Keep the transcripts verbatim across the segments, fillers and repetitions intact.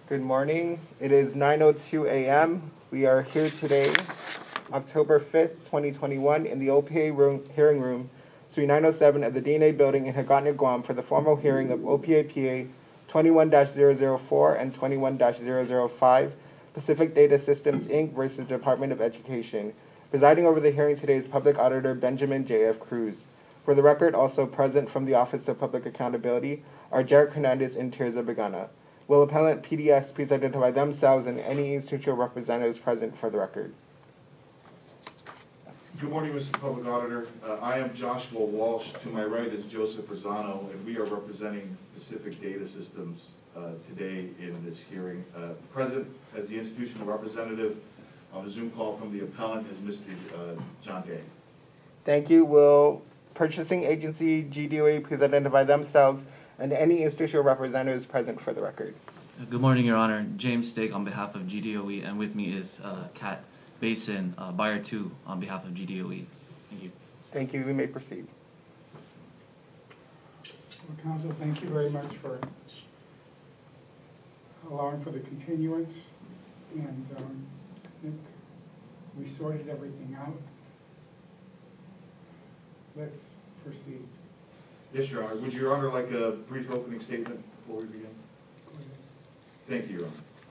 Good morning. It is nine oh two a m We are here today, October fifth, twenty twenty-one, in the O P A room, hearing room, Suite nine oh seven of the D N A building in Hagåtña, Guam, for the formal hearing of O P A P A twenty-one dash zero zero four and twenty-one dash zero zero five, Pacific Data Systems, Incorporated versus Department of Education. Presiding over the hearing today is Public Auditor Benjamin J F Cruz. For the record, also present from the Office of Public Accountability are Jarek Hernandez and Tirza Begana. Will appellant P D S please identify themselves and any institutional representatives present for the record? Good morning, Mister Public Auditor. Uh, I am Joshua Walsh. To my right is Joseph Rosano, and we are representing Pacific Data Systems uh, today in this hearing. Uh, present as the institutional representative on the Zoom call from the appellant is Mister Uh, John Day. Thank you. Will purchasing agency G D O E please identify themselves and any institutional representatives present for the record? Good morning, Your Honor. James Stake on behalf of G D O E, and with me is uh, Kat Basin, uh, Buyer two, on behalf of G D O E. Thank you. Thank you. We may proceed. Well, Counsel, thank you very much for allowing for the continuance. And um, I think we sorted everything out. Let's proceed. Yes, Your Honor. Would Your Honor like a brief opening statement before we begin? Thank you, Your Honor.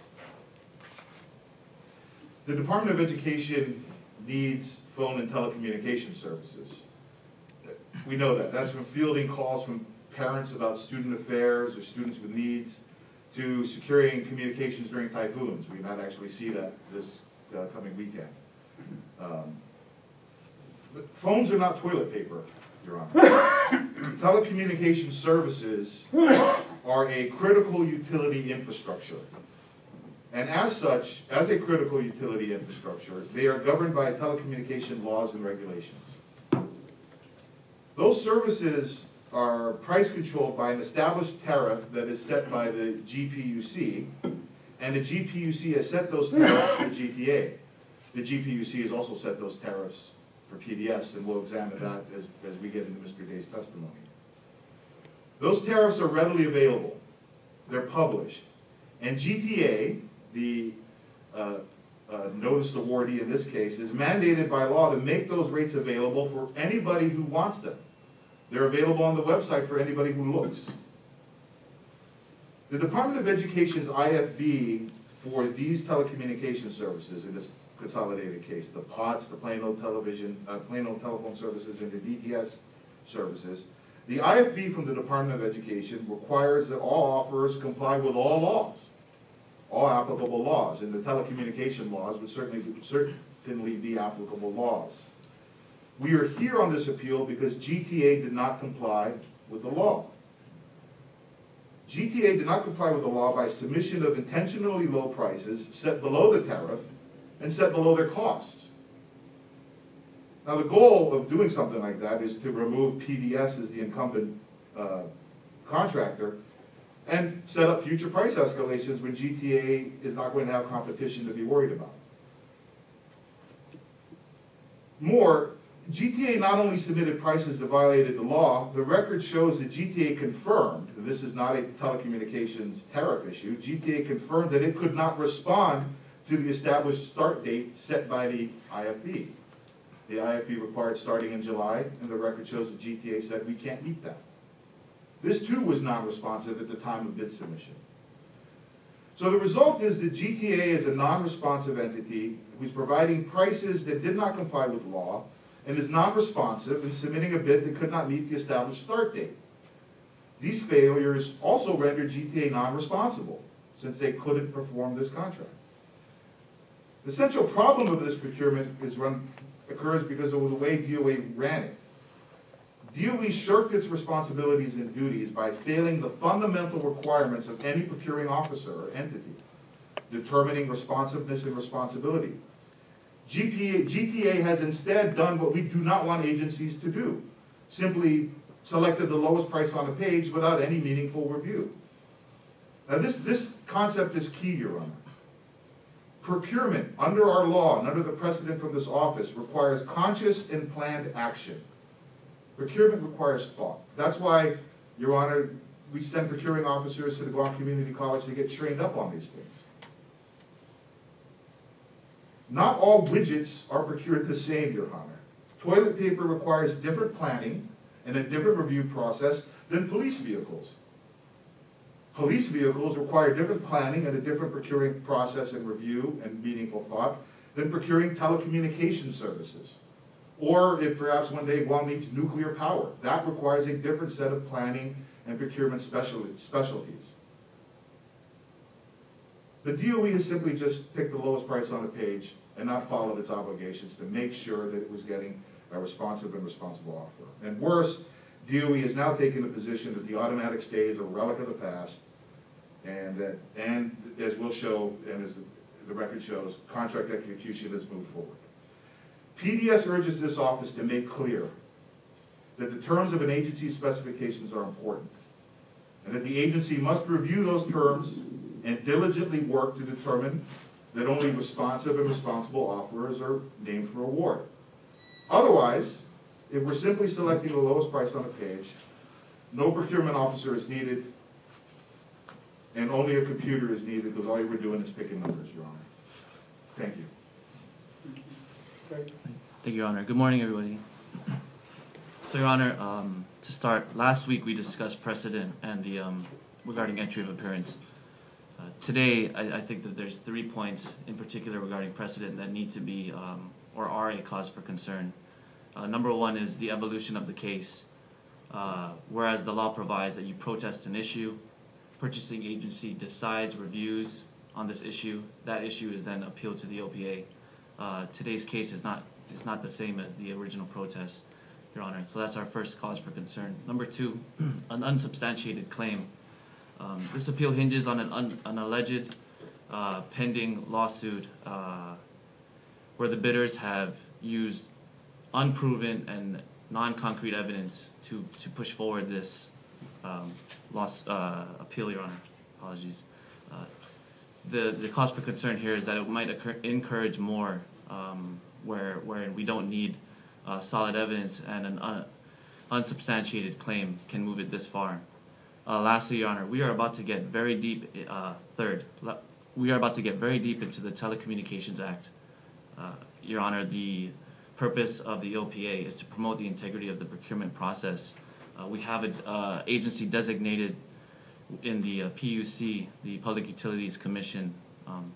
The Department of Education needs phone and telecommunication services. We know that. That's from fielding calls from parents about student affairs or students with needs to securing communications during typhoons. We might actually see that this uh, coming weekend. Um, but phones are not toilet paper, Your Honor. Telecommunication services are a critical utility infrastructure. And as such, as a critical utility infrastructure, they are governed by telecommunication laws and regulations. Those services are price controlled by an established tariff that is set by the G P U C, and the G P U C has set those tariffs for G T A. The G P U C has also set those tariffs for P D S, and we'll examine that as, as we get into Mister Day's testimony. Those tariffs are readily available. They're published. And G T A, the uh, uh, notice awardee in this case, is mandated by law to make those rates available for anybody who wants them. They're available on the website for anybody who looks. The Department of Education's I F B for these telecommunication services, in this consolidated case, the P O T S, the plain old television, uh, plain old telephone services, and the D T S services, the I F B from the Department of Education requires that all offerers comply with all laws, all applicable laws, and the telecommunication laws would certainly, certainly be applicable laws. We are here on this appeal because G T A did not comply with the law. G T A did not comply with the law by submission of intentionally low prices set below the tariff and set below their costs. Now, the goal of doing something like that is to remove P D S as the incumbent uh, contractor and set up future price escalations when G T A is not going to have competition to be worried about. More, G T A not only submitted prices that violated the law, the record shows that G T A confirmed, and this is not a telecommunications tariff issue, G T A confirmed that it could not respond to the established start date set by the I F B. The I F B required starting in July, and the record shows that G T A said we can't meet that. This too was non-responsive at the time of bid submission. So the result is that G T A is a non-responsive entity who's providing prices that did not comply with law and is non-responsive in submitting a bid that could not meet the established start date. These failures also rendered G T A non-responsible since they couldn't perform this contract. The central problem of this procurement is run, occurs because of the way D O E ran it. D O E shirked its responsibilities and duties by failing the fundamental requirements of any procuring officer or entity, determining responsiveness and responsibility. G T A has instead done what we do not want agencies to do, simply selected the lowest price on the page without any meaningful review. Now this, this concept is key, Your Honor. Procurement, under our law and under the precedent from this office, requires conscious and planned action. Procurement requires thought. That's why, Your Honor, we send procuring officers to the Guam Community College to get trained up on these things. Not all widgets are procured the same, Your Honor. Toilet paper requires different planning and a different review process than police vehicles. Police vehicles require different planning and a different procuring process and review and meaningful thought than procuring telecommunication services. Or if perhaps one day Guam needs nuclear power, that requires a different set of planning and procurement special, specialties. The D O E has simply just picked the lowest price on the page and not followed its obligations to make sure that it was getting a responsive and responsible offer. And worse, D O E has now taken the position that the automatic stay is a relic of the past, and that, and as we'll show, and as the record shows, contract execution has moved forward. P D S urges this office to make clear that the terms of an agency's specifications are important, and that the agency must review those terms and diligently work to determine that only responsive and responsible offerers are named for award. Otherwise, if we're simply selecting the lowest price on the page, no procurement officer is needed, and only a computer is needed because all you were doing is picking numbers, Your Honor. Thank you. Great. Thank you, Your Honor. Good morning, everybody. So, Your Honor, um, to start, last week we discussed precedent and the um, regarding entry of appearance. Uh, today, I, I think that there's three points in particular regarding precedent that need to be um, or are a cause for concern. Uh, number one is the evolution of the case. Uh, whereas the law provides that you protest an issue, purchasing agency decides, reviews on this issue, that issue is then appealed to the O P A. Uh, today's case is not is not the same as the original protest, Your Honor. So that's our first cause for concern. Number two, an unsubstantiated claim. Um, this appeal hinges on an, un, an alleged uh, pending lawsuit uh, where the bidders have used unproven and non-concrete evidence to, to push forward this um, loss, uh, appeal, Your Honor. Apologies. Uh, the, the cause for concern here is that it might occur, encourage more um, where, where we don't need uh, solid evidence and an un, unsubstantiated claim can move it this far. Uh, lastly, Your Honor, we are about to get very deep, uh, third, we are about to get very deep into the Telecommunications Act. Uh, Your Honor, the purpose of the O P A is to promote the integrity of the procurement process. Uh, we have an uh, agency designated in the uh, P U C, the Public Utilities Commission, um,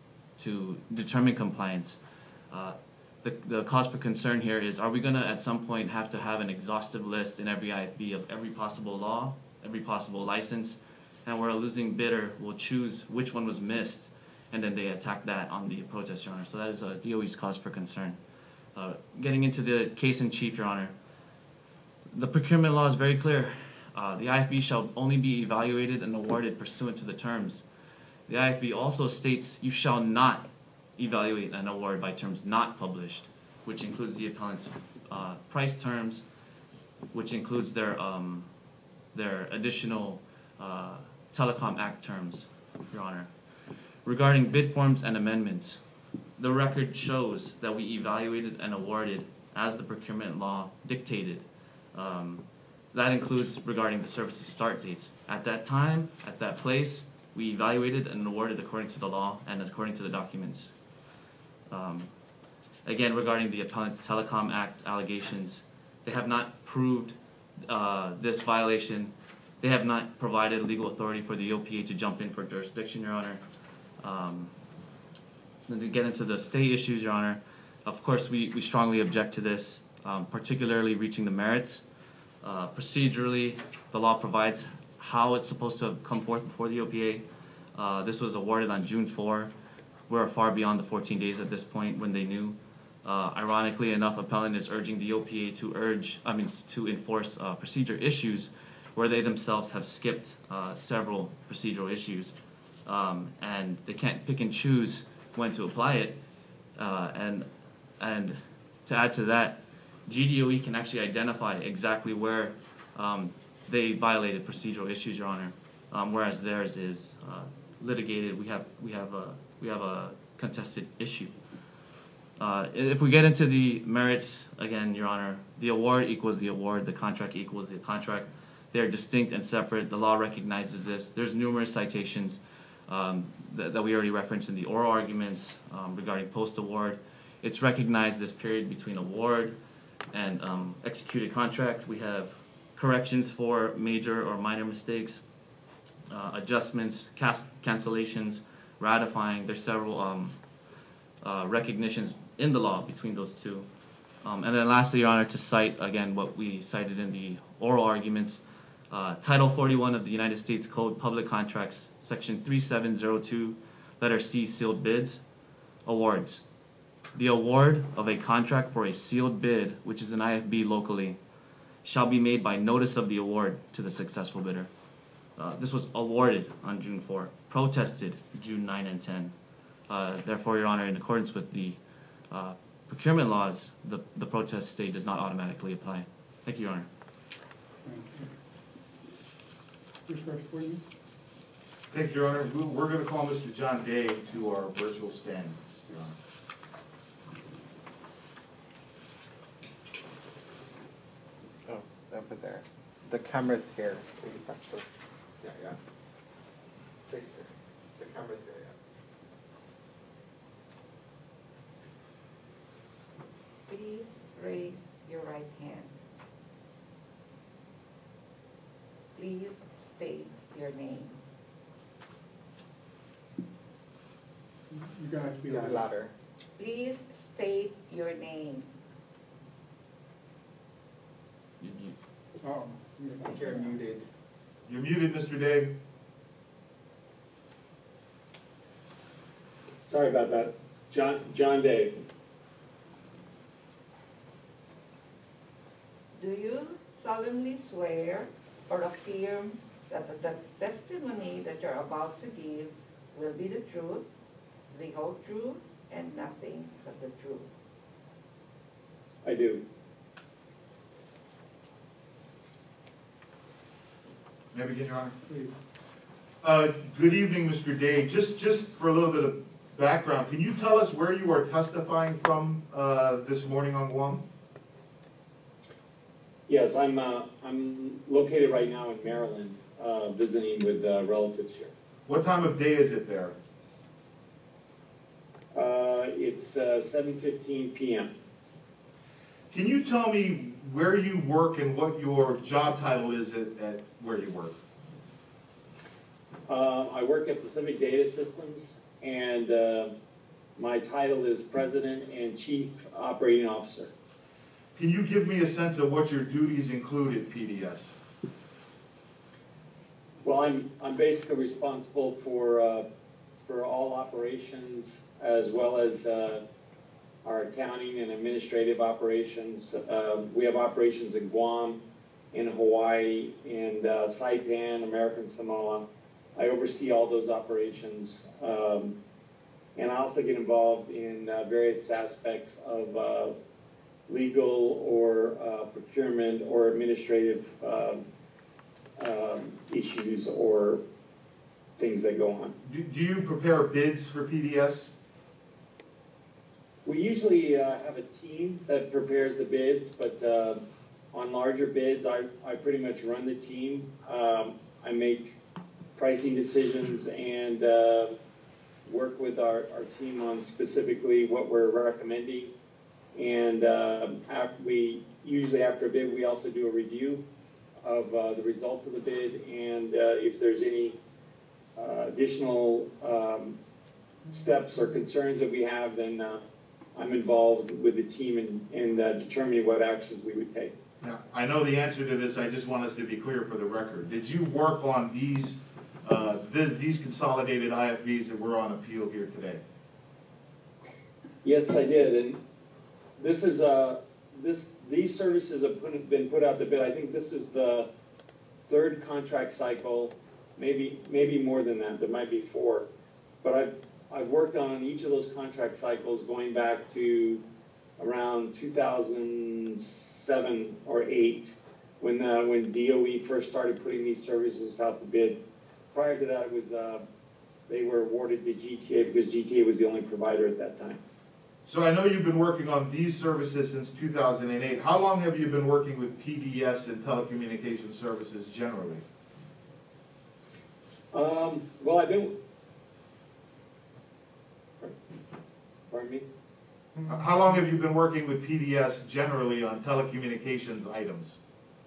to determine compliance. Uh, the, the cause for concern here is, are we going to at some point have to have an exhaustive list in every I F B of every possible law, every possible license, and where a losing bidder will choose which one was missed, and then they attack that on the protest, Your Honor. So that is a D O E's cause for concern. Uh, getting into the case in chief, Your Honor, the procurement law is very clear. Uh, the I F B shall only be evaluated and awarded pursuant to the terms. The I F B also states you shall not evaluate an award by terms not published, which includes the appellant's uh, price terms, which includes their um, their additional uh, Telecom Act terms, Your Honor. Regarding bid forms and amendments, the record shows that we evaluated and awarded as the procurement law dictated. Um, that includes regarding the services start dates. At that time, at that place, we evaluated and awarded according to the law and according to the documents. Um, again, regarding the appellant's Telecom Act allegations, they have not proved uh, this violation. They have not provided legal authority for the O P A to jump in for jurisdiction, Your Honor. Um, then to get into the state issues, Your Honor, of course we, we strongly object to this, um, particularly reaching the merits. Uh, procedurally, the law provides how it's supposed to come forth before the O P A. Uh, this was awarded on June fourth. We're far beyond the fourteen days at this point when they knew. Uh, ironically enough, appellant is urging the O P A to urge, I mean, to enforce uh, procedure issues where they themselves have skipped uh, several procedural issues. Um, and they can't pick and choose when to apply it. Uh, and, and to add to that, G D O E can actually identify exactly where um, they violated procedural issues, Your Honor, um, whereas theirs is uh, litigated. We have, we have a, we have a contested issue. Uh, if we get into the merits, again, Your Honor, the award equals the award, the contract equals the contract. They're distinct and separate. The law recognizes this. There's numerous citations um, that, that we already referenced in the oral arguments um, regarding post-award. It's recognized this period between award and um, executed contract. We have corrections for major or minor mistakes, uh, adjustments, cast cancellations, ratifying. There's several um, uh, recognitions in the law between those two. Um, and then lastly, Your Honor, to cite, again, what we cited in the oral arguments, uh, Title forty-one of the United States Code, Public Contracts, Section thirty-seven oh two, letter C, sealed bids, awards. The award of a contract for a sealed bid, which is an I F B locally, shall be made by notice of the award to the successful bidder. Uh, this was awarded on June fourth, protested June ninth and tenth. Uh, therefore, Your Honor, in accordance with the uh, procurement laws, the, the protest stay does not automatically apply. Thank you, Your Honor. Thank you. Refresh for you. Thank you, Your Honor. We- We're going to call Mister John Day to our virtual stand, Your Honor. Oh, over there. The camera's here. So you press the- Yeah, yeah. Right there. The camera's here, yeah. Please raise your right hand. Please state your name. You're gonna have to be Yeah, louder. louder. Please state your name. You, you, Oh. I think you're muted. You're muted, Mister Day. Sorry about that. John, John Day. Do you solemnly swear or affirm that the the testimony that you're about to give will be the truth, the whole truth, and nothing but the truth? I do. May I begin, Your Honor? Please. Uh, Good evening, Mister Day. Just, just for a little bit of background, can you tell us where you are testifying from uh, this morning on Guam? Yes, I'm, uh, I'm located right now in Maryland, uh, visiting with uh, relatives here. What time of day is it there? Uh, it's uh, seven fifteen p m Can you tell me where you work and what your job title is at, at where you work? Uh, I work at Pacific Data Systems, and uh, my title is President and Chief Operating Officer. Can you give me a sense of what your duties include at P D S? Well, I'm, I'm basically responsible for, uh, for all operations, as well as uh, our accounting and administrative operations. Uh, we have operations in Guam, in Hawaii, in uh, Saipan, American Samoa. I oversee all those operations. Um, and I also get involved in uh, various aspects of uh, legal or uh, procurement or administrative um, um, issues or things that go on. Do, do you prepare bids for P D S? We usually uh, have a team that prepares the bids, but uh, on larger bids, I, I pretty much run the team. Um, I make pricing decisions and uh, work with our, our team on specifically what we're recommending. And uh, after we, usually after a bid, we also do a review of uh, the results of the bid, and uh, if there's any uh, additional um, steps or concerns that we have, then uh, I'm involved with the team in, in uh, determining what actions we would take. Now, I know the answer to this, I just want us to be clear for the record. Did you work on these, uh, th these consolidated I F Bs that were on appeal here today? Yes, I did, and this is, uh, this, these services have put, been put out to bid. I think this is the third contract cycle, maybe, maybe more than that, there might be four. But I've, I've worked on each of those contract cycles going back to around two thousand seven or eight, when, uh, when D O E first started putting these services out to bid. Prior to that, it was, uh, they were awarded to G T A because G T A was the only provider at that time. So I know you've been working on these services since two thousand eight. How long have you been working with P D S and telecommunications services generally? Um, well, I've been, pardon me? How long have you been working with P D S generally on telecommunications items?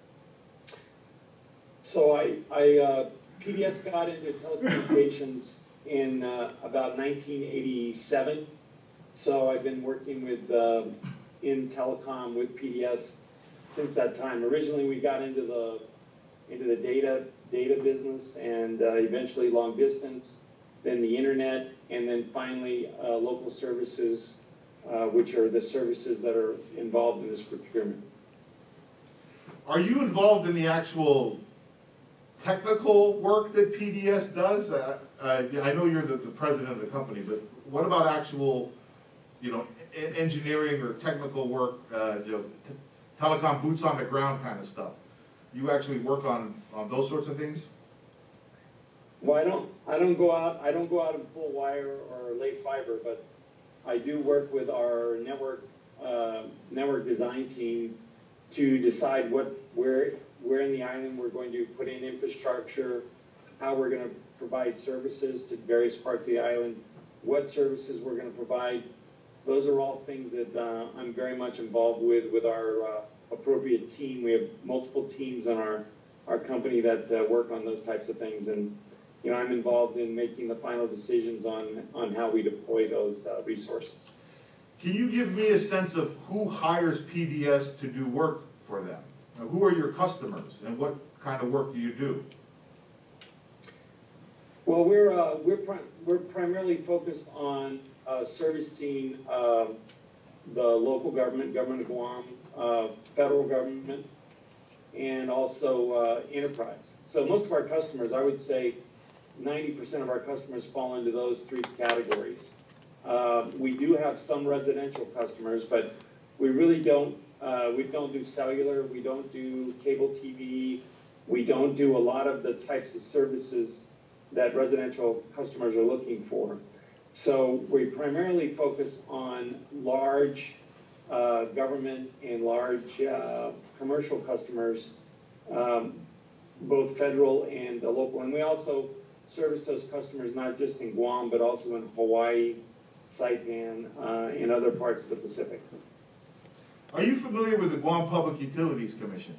So I, I, uh, P D S got into telecommunications in, uh, about nineteen eighty-seven. So I've been working with, uh, in telecom with P D S since that time. Originally, we got into the, into the data, data business, and, uh, eventually long distance, then the internet, and then finally, uh, local services, uh, which are the services that are involved in this procurement. Are you involved in the actual technical work that P D S does? Uh, uh, I know you're the, the president of the company, but what about actual, you know, e- engineering or technical work, uh, you know, t- telecom boots on the ground kind of stuff? You actually work on, on those sorts of things? Well, I don't, I don't go out, I don't go out and pull wire or lay fiber, but I do work with our network, uh, network design team to decide what, where, where in the island we're going to put in infrastructure, how we're gonna provide services to various parts of the island, what services we're gonna provide. Those are all things that, uh, I'm very much involved with, with our, uh, appropriate team. We have multiple teams on our, our company that, uh, work on those types of things, and, you know, I'm involved in making the final decisions on, on how we deploy those, uh, resources. Can you give me a sense of who hires P D S to do work for them? Now, who are your customers and what kind of work do you do? Well, we're, uh, we're, pri- we're primarily focused on, uh, servicing, uh, the local government, government of Guam, uh, federal government, and also, uh, enterprise. So most of our customers, I would say ninety percent of our customers fall into those three categories. Uh, we do have some residential customers, but we really don't, uh, we don't do cellular, we don't do cable T V, we don't do a lot of the types of services that residential customers are looking for. So we primarily focus on large uh, government and large uh, commercial customers, um, both federal and uh, local. And we also service those customers not just in Guam, but also in Hawaii, Saipan, uh, and other parts of the Pacific. Are you familiar with the Guam Public Utilities Commission?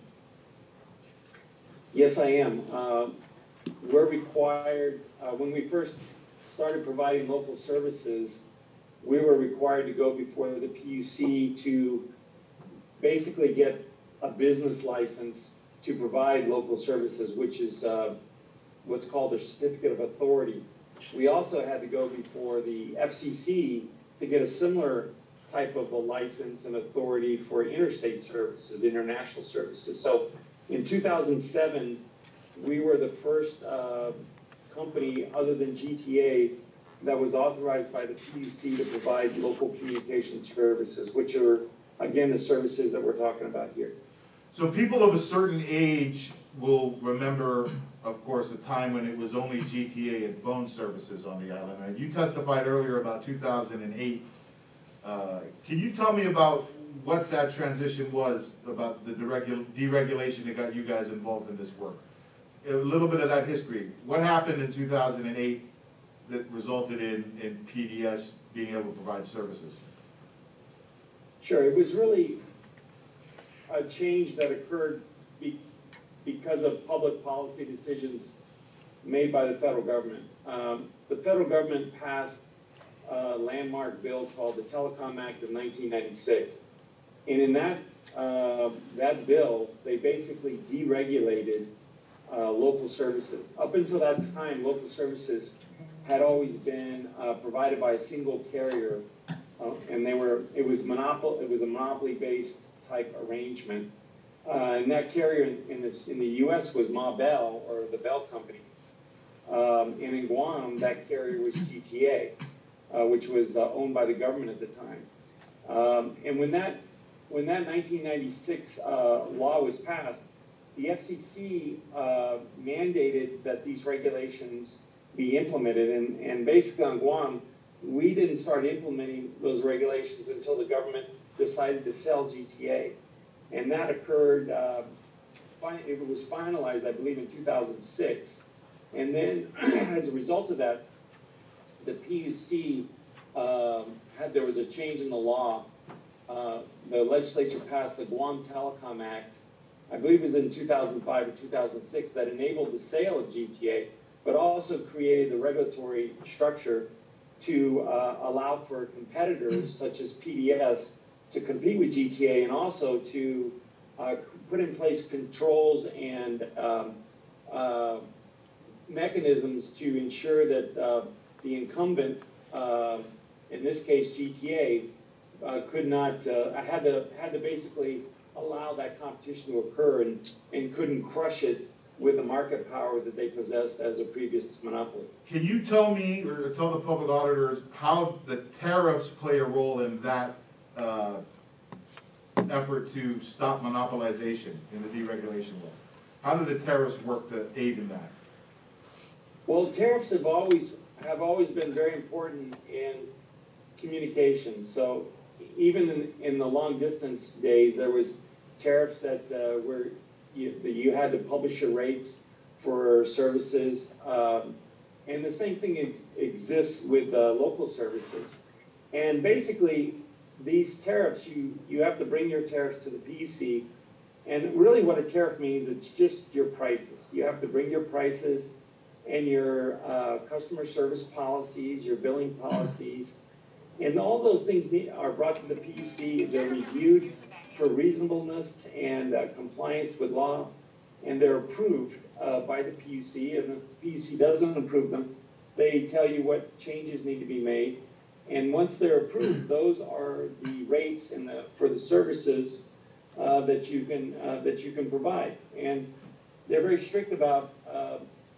Yes, I am. Uh, we're required, uh, when we first started providing local services, we were required to go before the P U C to basically get a business license to provide local services, which is uh, what's called a certificate of authority. We also had to go before the F C C to get a similar type of a license and authority for interstate services, international services. So in two thousand seven, we were the first uh, company other than G T A that was authorized by the P U C to provide local communication services, which are, again, the services that we're talking about here. So people of a certain age will remember, of course, a time when it was only G T A and phone services on the island. And you testified earlier about two thousand eight. Uh, can you tell me about what that transition was, about the deregul- deregulation that got you guys involved in this work? A little bit of that history. What happened in two thousand eight that resulted in, in P D S being able to provide services? Sure, it was really a change that occurred be, because of public policy decisions made by the federal government. Um, the federal government passed a landmark bill called the Telecom Act of nineteen ninety-six. And in that, uh, that bill, they basically deregulated uh, local services. Up until that time, local services had always been uh, provided by a single carrier, uh, and they were, it was monopol, it was a monopoly-based type arrangement. Uh, and that carrier in, in, this, in the U S was Ma Bell, or the Bell Company. Um, and in Guam, that carrier was G T A, uh, which was uh, owned by the government at the time. Um, and when that, when that nineteen ninety-six uh, law was passed, the F C C uh, mandated that these regulations be implemented. And, and basically on Guam, we didn't start implementing those regulations until the government decided to sell G T A. And that occurred, uh, fin- it was finalized, I believe, in two thousand six. And then, as a result of that, the P U C um, had, there was a change in the law. Uh, the legislature passed the Guam Telecom Act, I believe it was in two thousand five or two thousand six, that enabled the sale of G T A, but also created the regulatory structure to uh, allow for competitors such as P D S to compete with G T A, and also to uh, put in place controls and um, uh, mechanisms to ensure that uh, the incumbent, uh, in this case G T A, uh, could not, uh, had to had to basically allow that competition to occur, and, and couldn't crush it with the market power that they possessed as a previous monopoly. Can you tell me, or tell the public auditors, how the tariffs play a role in that uh, effort to stop monopolization in the deregulation law? How do the tariffs work to aid in that? Well, tariffs have always have always been very important in communication. So even in, in the long distance days, there was tariffs that uh, were you, that you had to publish your rates for services, um, and the same thing ex exists with uh, local services. And basically, these tariffs, you you have to bring your tariffs to the P U C, and really what a tariff means, it's just your prices. You have to bring your prices and your uh, customer service policies, your billing policies, and all those things need, are brought to the P U C. They're reviewed for reasonableness and uh, compliance with law, and they're approved uh, by the P U C. And if the P U C doesn't approve them, they tell you what changes need to be made. And once they're approved, those are the rates and the, for the services uh, that you can uh, that you can provide. And they're very strict about uh,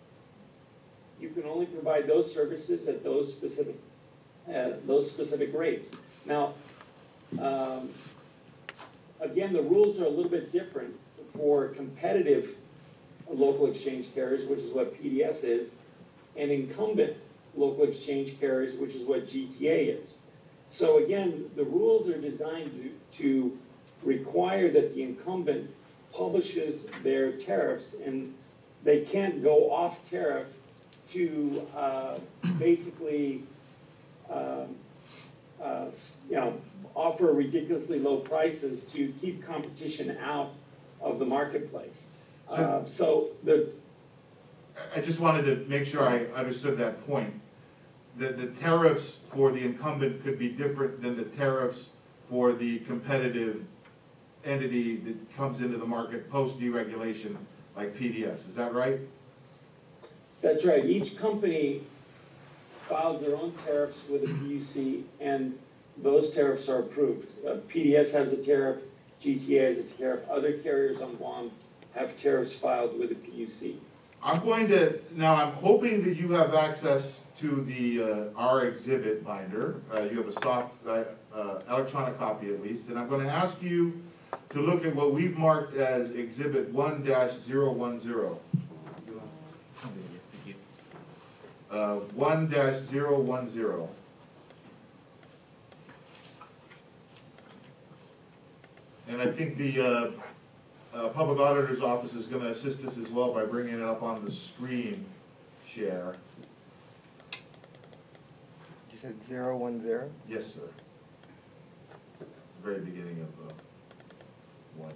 you can only provide those services at those specific uh, those specific rates. Now, um, again, the rules are a little bit different for competitive local exchange carriers, which is what P D S is, and incumbent local exchange carriers, which is what G T A is. So again, the rules are designed to, to require that the incumbent publishes their tariffs, and they can't go off tariff to uh, basically um, uh, you know, offer ridiculously low prices to keep competition out of the marketplace. Uh, so the I just wanted to make sure I understood that point. The, the tariffs for the incumbent could be different than the tariffs for the competitive entity that comes into the market post-deregulation, like P D S. Is that right? That's right. Each company files their own tariffs with the P U C, and those tariffs are approved. Uh, P D S has a tariff, G T A has a tariff, other carriers on Guam have tariffs filed with the P U C. I'm going to, now I'm hoping that you have access to the, uh, our exhibit binder. Uh, you have a soft, uh, uh, electronic copy at least, and I'm going to ask you to look at what we've marked as exhibit one dash zero one zero. Thank you. Uh, one dash zero one zero. And I think the uh, uh, Public Auditor's Office is going to assist us as well by bringing it up on the screen share. You said zero one zero? Yes, sir. It's the very beginning of uh, one.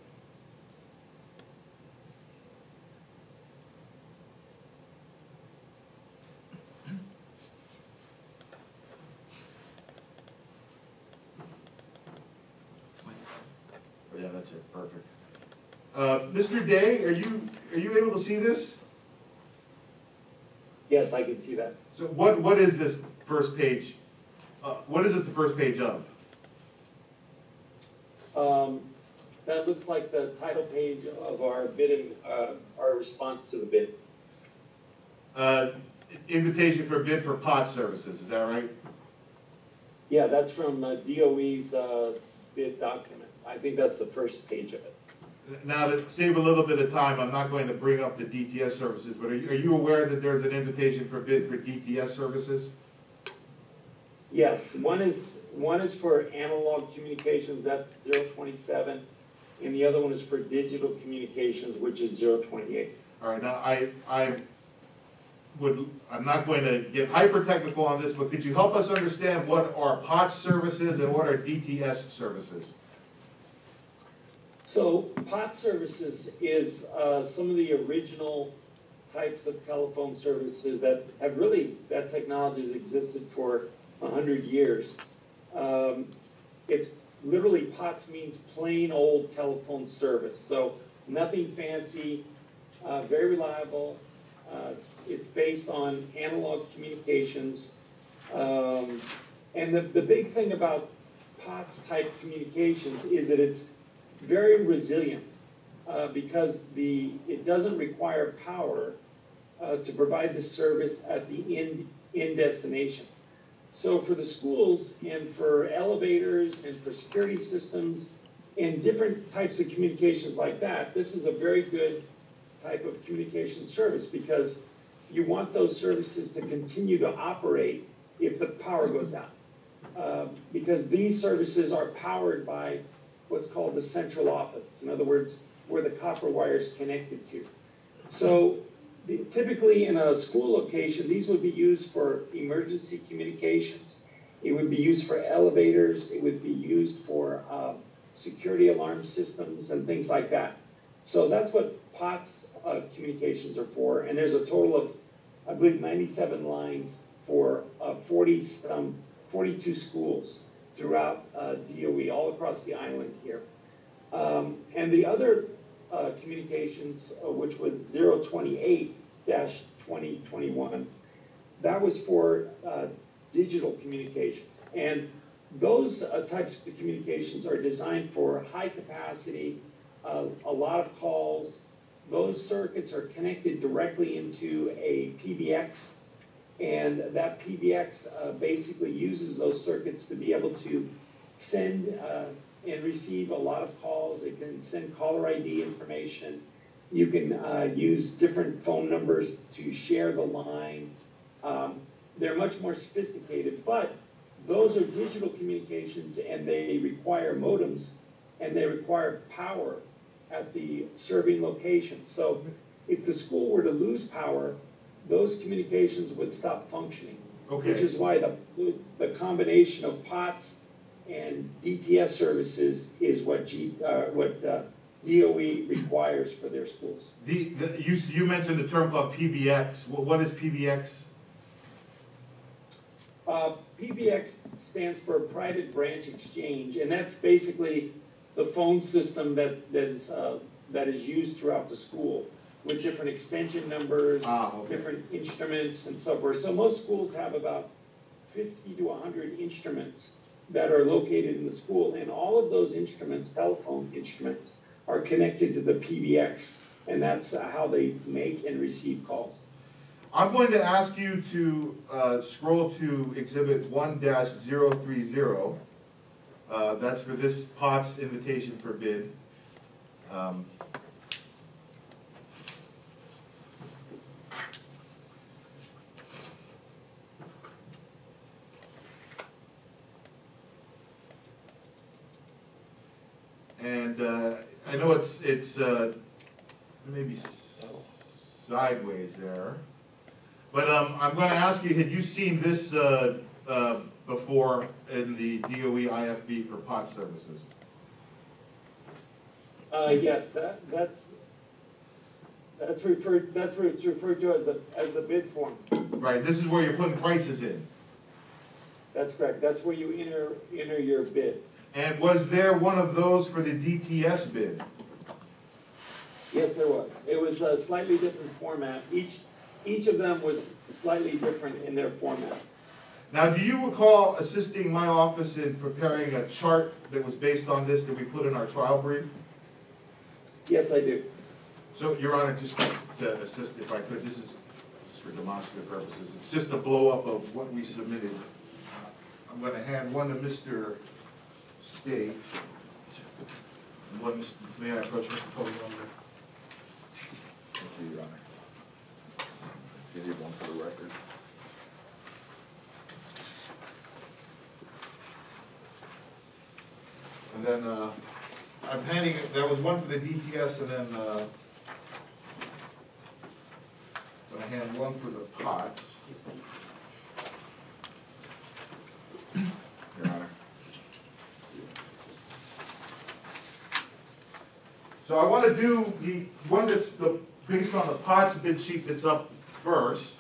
Oh, yeah, that's it. Perfect. Uh, Mister Day, are you are you able to see this? Yes, I can see that. So what what is this first page? Uh, what is this the first page of? Um, that looks like the title page of our bid and uh, our response to the bid. Uh, invitation for bid for pod services. Is that right? Yeah, that's from uh, D O E's uh, bid document. I think that's the first page of it. Now, to save a little bit of time, I'm not going to bring up the D T S services, but are you, are you aware that there's an invitation for bid for D T S services? Yes, one is, one is for analog communications, that's zero twenty-seven, and the other one is for digital communications, which is zero twenty-eight. All right, now, I, I would, I'm not going to get hyper-technical on this, but could you help us understand what are P O T S services and what are D T S services? So P O T services is uh, some of the original types of telephone services that have really, that technology has existed for a hundred years. Um, it's literally, P O T S means plain old telephone service, so nothing fancy, uh, very reliable. Uh, it's based on analog communications. Um, and the, the big thing about P O T S type communications is that it's very resilient uh, because the it doesn't require power uh, to provide the service at the end, end destination. So for the schools and for elevators and for security systems and different types of communications like that, this is a very good type of communication service because you want those services to continue to operate if the power goes out. Uh, because these services are powered by what's called the central office. In other words, where the copper wire is connected to. So the, typically in a school location, these would be used for emergency communications. It would be used for elevators. It would be used for uh, security alarm systems and things like that. So that's what P O T S uh, communications are for. And there's a total of, I believe, ninety-seven lines for uh, forty, um, forty-two schools throughout uh, D O E, all across the island here. Um, and the other uh, communications, uh, which was zero twenty-eight dash twenty twenty-one, that was for uh, digital communications. And those uh, types of communications are designed for high capacity, uh, a lot of calls. Those circuits are connected directly into a P B X, and that P B X uh, basically uses those circuits to be able to send uh, and receive a lot of calls. It can send caller I D information. You can uh, use different phone numbers to share the line. Um, they're much more sophisticated, but those are digital communications and they require modems and they require power at the serving location. So if the school were to lose power, those communications would stop functioning. Okay. Which is why the, the combination of P O T S and D T S services is what G, uh, what uh, D O E requires for their schools. The, the, you, you mentioned the term called P B X. What, what is P B X? Uh, P B X stands for Private Branch Exchange, and that's basically the phone system that, that, is, uh, that is used throughout the school with different extension numbers, Ah, okay. different instruments and so forth. So most schools have about fifty to one hundred instruments that are located in the school, and all of those instruments, telephone instruments, are connected to the P B X, and that's uh, how they make and receive calls. I'm going to ask you to uh, scroll to exhibit one dash zero three zero. Uh, that's for this P O T S invitation for bid. Um, and uh, I know it's it's uh, maybe sideways there. But um, I'm going to ask you, had you seen this uh, uh, before in the D O E I F B for P O T S services? Uh, yes, that, that's, that's referred, that's what it's referred to as the, as the bid form. Right, this is where you're putting prices in. That's correct. That's where you enter, enter your bid. And was there one of those for the D T S bid? Yes, there was. It was a slightly different format. Each, each of them was slightly different in their format. Now, do you recall assisting my office in preparing a chart that was based on this that we put in our trial brief? Yes, I do. So, Your Honor, just to assist if I could, this is just for demonstrative purposes. It's just a blow-up of what we submitted. I'm going to hand one to Mister State. And one, may I approach Mister Podium? Thank you, Your Honor. Give you one for the record. And then, uh, I'm handing, there was one for the D T S and then, uh, I'm gonna hand one for the pots. Your Honor. So I wanna do the one that's the, based on the pots bid sheet that's up first.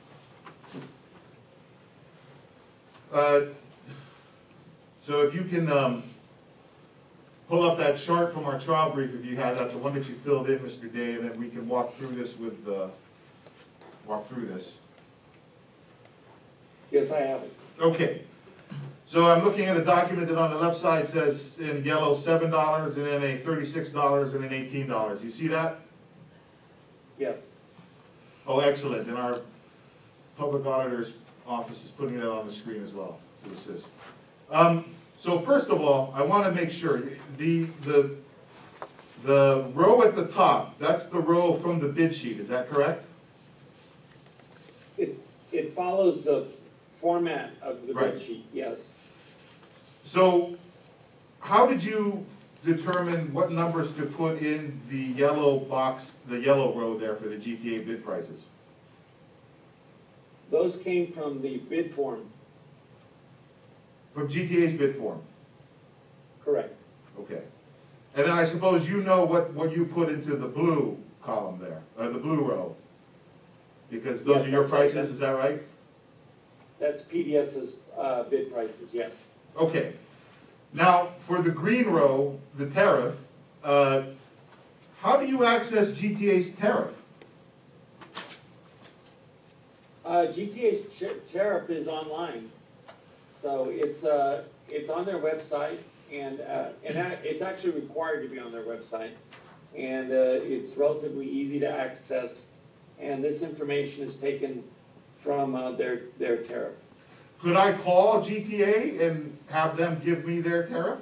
Uh, So if you can, um, pull up that chart from our trial brief, if you had that, the one that you filled in, Mister Day, and then we can walk through this with, uh, walk through this. Yes, I have it. Okay, so I'm looking at a document that on the left side says in yellow seven dollars and then a thirty-six dollars and an eighteen dollars. You see that? Yes. Oh, excellent, and our public auditor's office is putting that on the screen as well to assist. Um, so first of all, I want to make sure, the, the, the row at the top, that's the row from the bid sheet, is that correct? It, it follows the format of the Right. bid sheet, yes. So, how did you determine what numbers to put in the yellow box, the yellow row there for the G T A bid prices? Those came from the bid form, From G T A's bid form? correct. Okay. And then I suppose you know what, what you put into the blue column there, or the blue row? Because those Yes, are your that's right. prices, is that right? That's P D S's uh, bid prices, yes. Okay. Now, for the green row, the tariff, uh, how do you access G T A's tariff? Uh, G T A's ch- tariff is online, so it's, uh, it's on their website, and, uh, and that- it's actually required to be on their website, and, uh, it's relatively easy to access, and this information is taken from, uh, their, their tariff. Could I call G T A and have them give me their tariff?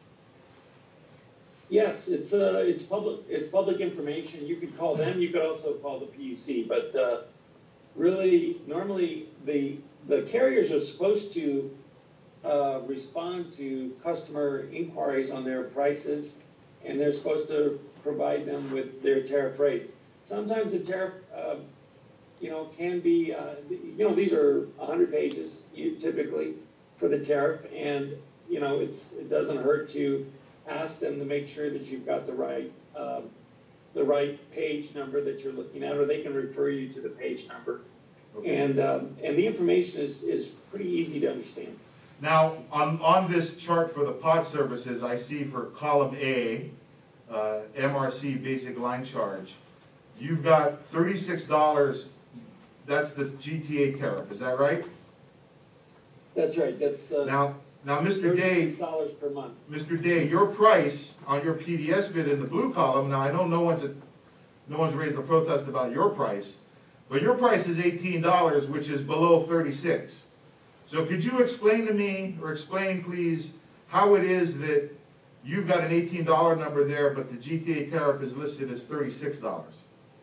Yes, it's, uh, it's public, it's public information, you could call them, you could also call the P U C, but, uh, really, normally, the, the carriers are supposed to, uh, respond to customer inquiries on their prices, and they're supposed to provide them with their tariff rates. Sometimes the tariff, uh, you know, can be, uh, you know, these are a hundred pages, you typically, for the tariff, and, you know, it's, it doesn't hurt to ask them to make sure that you've got the right, um, the right page number that you're looking at, or they can refer you to the page number. Okay. And, um, and the information is, is pretty easy to understand. Now, on, on this chart for the pod services, I see for column A, uh, M R C basic line charge, you've got thirty-six dollars, that's the G T A tariff, is that right? That's right, that's, uh, Now, now, Mister Day, thirty-six dollars per month. Mister Day, your price on your P D S bid in the blue column, now I know no one's, no one's raised a protest about your price, but your price is eighteen dollars, which is below thirty-six. So could you explain to me, or explain please, how it is that you've got an eighteen dollar number there, but the G T A tariff is listed as thirty-six dollars?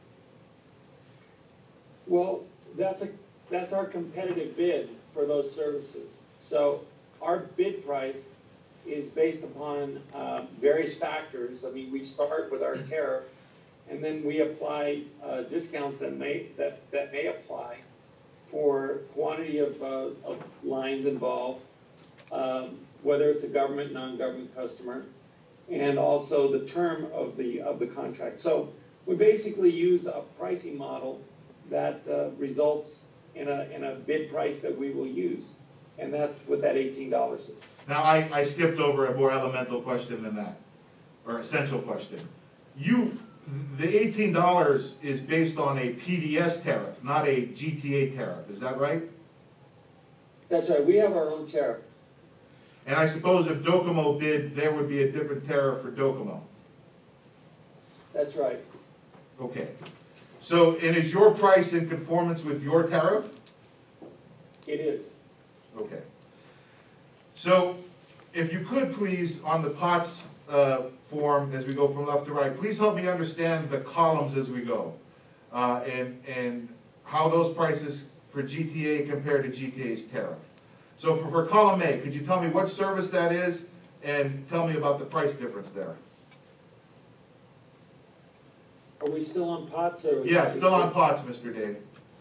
Well, that's a, that's our competitive bid for those services. So our bid price is based upon, uh, various factors. I mean, we start with our tariff, and then we apply, uh, discounts that may, that, that may apply for quantity of, uh, of lines involved, um, whether it's a government, non-government customer, and also the term of the, of the contract. So we basically use a pricing model that, uh, results in a, in a bid price that we will use. And that's what that eighteen dollars is. Now, I, I skipped over a more elemental question than that, or essential question. You, the eighteen dollars is based on a P D S tariff, not a G T A tariff, is that right? That's right, we have our own tariff. And I suppose if Docomo bid, there would be a different tariff for Docomo. That's right. Okay. So, and is your price in conformance with your tariff? It is. Okay. So, if you could please, on the POTS uh, form, as we go from left to right, please help me understand the columns as we go. Uh, and, and how those prices for G T A compare to G T A's tariff. So for, for column A, could you tell me what service that is, and tell me about the price difference there. Are we still on pots or? Yeah, still on pots, Mister Day.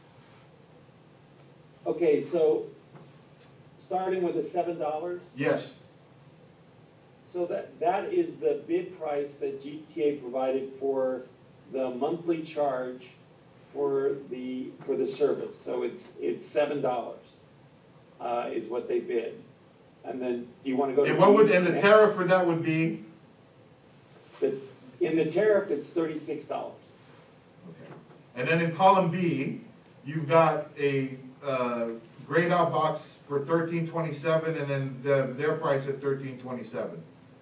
Okay, so starting with the seven dollars. Yes, So that, that is the bid price that G T A provided for the monthly charge for the, for the service. So it's, it's seven dollars, uh, is what they bid. And then, do you wanna go to? and what would, B? and the tariff for that would be? The- In the tariff, it's thirty-six dollars. And then in column B, you've got a, uh, grayed out box for thirteen twenty-seven, and then the, their price at thirteen twenty-seven.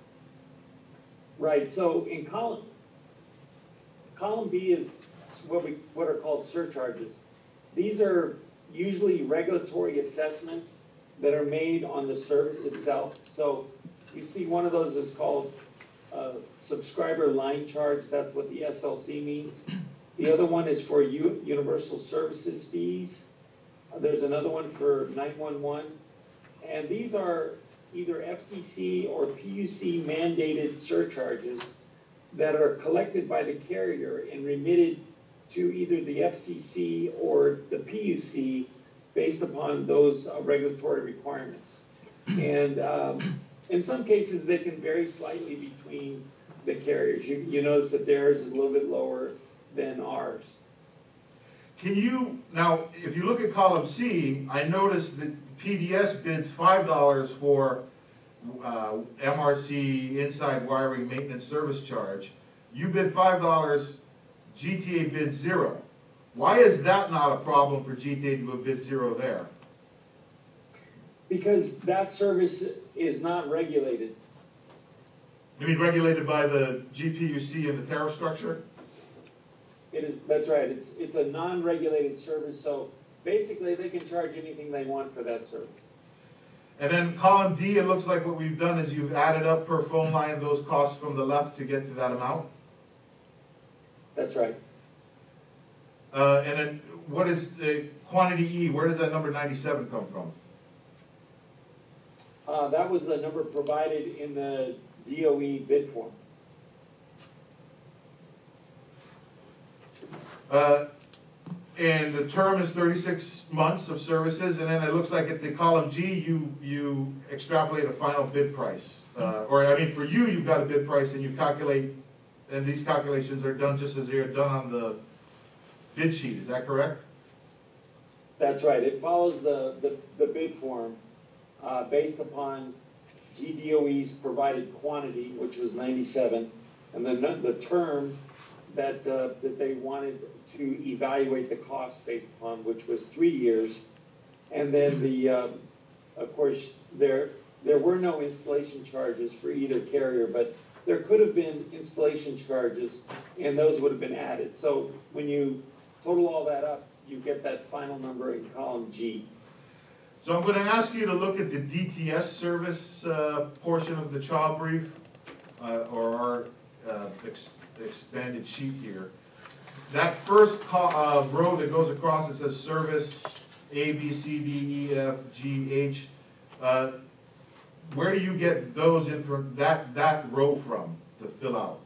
Right, so in column, column B is what we, what are called surcharges. These are usually regulatory assessments that are made on the service itself. So you see one of those is called uh, subscriber line charge, that's what the S L C means. The other one is for U- universal services fees. Uh, There's another one for nine one one. And these are either F C C or P U C mandated surcharges that are collected by the carrier and remitted to either the F C C or the P U C based upon those uh, regulatory requirements. And um, in some cases, they can vary slightly between the carriers. You, you notice that theirs is a little bit lower than ours. Can you, now, if you look at column C, I noticed that P D S bids five dollars for uh, M R C inside wiring maintenance service charge. You bid five dollars, G T A bid zero. Why is that not a problem for G T A to have bid zero there? Because that service is not regulated. You mean regulated by the G P U C and the tariff structure? It is, that's right, it's, it's a non-regulated service, so basically they can charge anything they want for that service. And then column D, it looks like what we've done is you've added up per phone line those costs from the left to get to that amount. That's right. Uh, and then what is the quantity E? Where does that number ninety-seven come from? Uh, that was the number provided in the D O E bid form. Uh, and the term is thirty-six months of services, and then it looks like at the column G, you, you extrapolate a final bid price. Uh, or, I mean, for you, you've got a bid price and you calculate, and these calculations are done just as they're done on the bid sheet, is that correct? That's right, it follows the, the, the bid form, uh, based upon G D O E's provided quantity, which was ninety-seven, and then the, the term that, uh, that they wanted to evaluate the cost based upon, which was three years. And then the, uh, of course, there, there were no installation charges for either carrier, but there could have been installation charges, and those would have been added. So when you total all that up, you get that final number in column G. So I'm gonna ask you to look at the D T S service, uh, portion of the child brief, uh, or our, uh, ex- expanded sheet here. That first co- uh, row that goes across, it says service, A, B, C, D, E, F, G, H. Uh, where do you get those in from, that, that row from to fill out?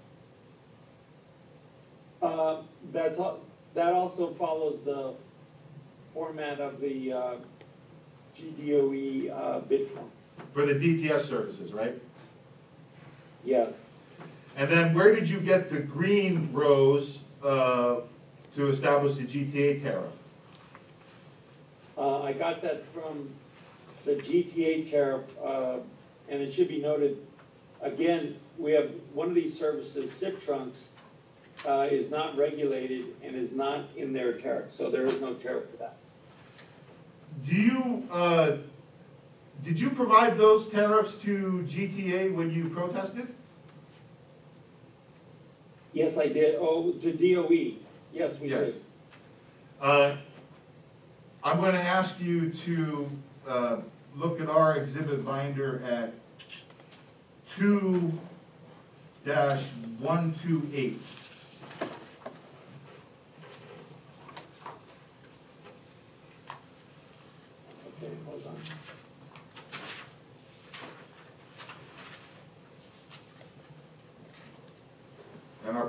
Uh, that's, al- that also follows the format of the, uh, G D O E, uh, bid form. For the D T S services, right? Yes. And then where did you get the green rows, uh, to establish the G T A tariff? Uh, I got that from the G T A tariff, uh, and it should be noted, again, we have, one of these services, SIP trunks, uh, is not regulated and is not in their tariff, so there is no tariff for that. Do you, uh, did you provide those tariffs to G T A when you protested? Yes, I did, oh, to D O E, yes, we Yes. did. Uh, I'm gonna ask you to, uh, look at our exhibit binder at two dash one two eight. Okay, hold on.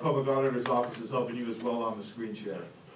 public auditor's office is helping you as well on the screen share.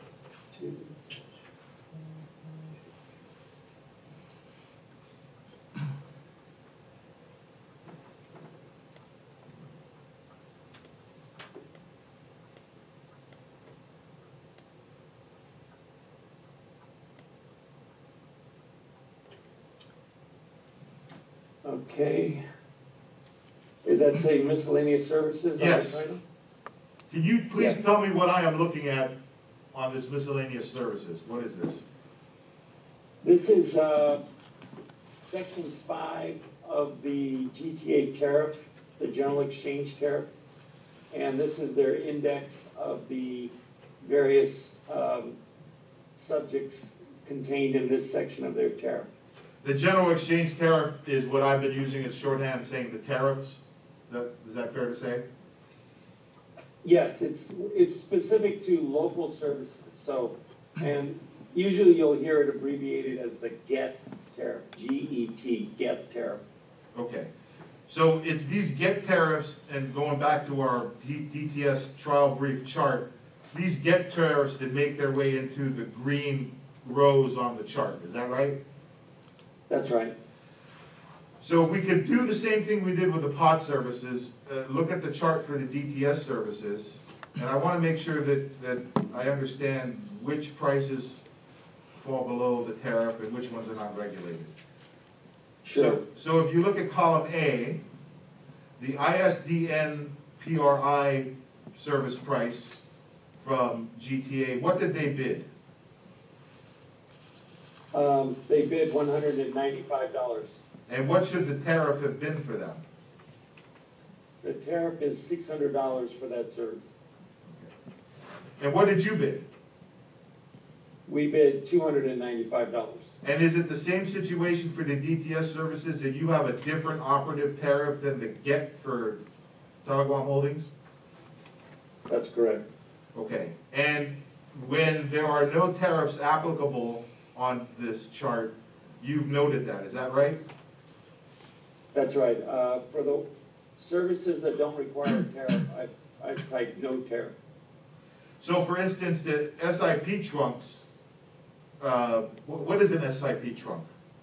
Okay. Is that say miscellaneous services? on the Yes. title? Can you please Yes. tell me what I am looking at on this miscellaneous services? What is this? This is, uh, section five of the G T A tariff, the general exchange tariff. And this is their index of the various, um, subjects contained in this section of their tariff. The general exchange tariff is what I've been using as shorthand, saying the tariffs. Is that, is that fair to say? Yes, it's, it's specific to local services, so, and usually you'll hear it abbreviated as the GET tariff, G E T, GET tariff. Okay. So it's these get tariffs, and going back to our D- DTS trial brief chart, these get tariffs that make their way into the green rows on the chart. Is that right? That's right. So if we could do the same thing we did with the P O T services, uh, look at the chart for the D T S services, and I want to make sure that, that I understand which prices fall below the tariff and which ones are not regulated. Sure. So, so if you look at column A, the I S D N P R I service price from G T A, what did they bid? Um, they bid one hundred and ninety-five dollars. And what should the tariff have been for them? The tariff is six hundred dollars for that service. And what did you bid? We bid two hundred and ninety-five dollars. And is it the same situation for the D T S services, that you have a different operative tariff than the GET for Teleguam Holdings? That's correct. Okay, and when there are no tariffs applicable on this chart, you've noted that, is that right? That's right. Uh, for the services that don't require a tariff, I've, I've typed no tariff. So for instance, the S I P trunks, uh, wh- what is an S I P trunk?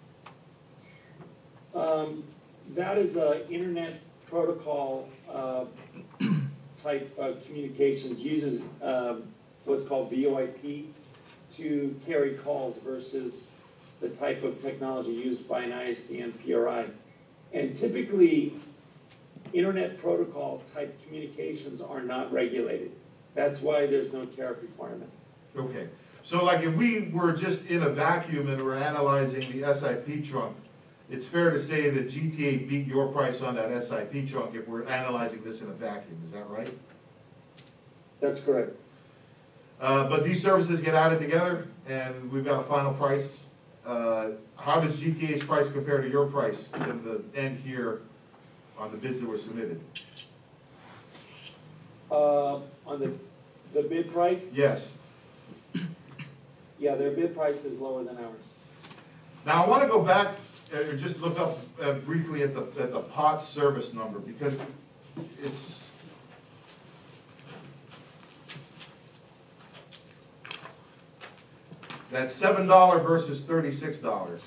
Um, that is a internet protocol, uh, type of communications, uses, um, what's called V O I P to carry calls versus the type of technology used by an I S D N P R I. And typically, internet protocol type communications are not regulated. That's why there's no tariff requirement. Okay, so like if we were just in a vacuum and we're analyzing the S I P trunk, it's fair to say that G T A beat your price on that S I P trunk if we're analyzing this in a vacuum, is that right? That's correct. Uh, but these services get added together and we've got a final price. Uh, how does G T A's price compare to your price in the end here on the bids that were submitted? Uh, on the, the bid price, Yes. yeah, their bid price is lower than ours. Now I want to go back uh, and just look up uh, briefly at the, at the P O T service number, because it's, that's seven dollars versus thirty-six dollars.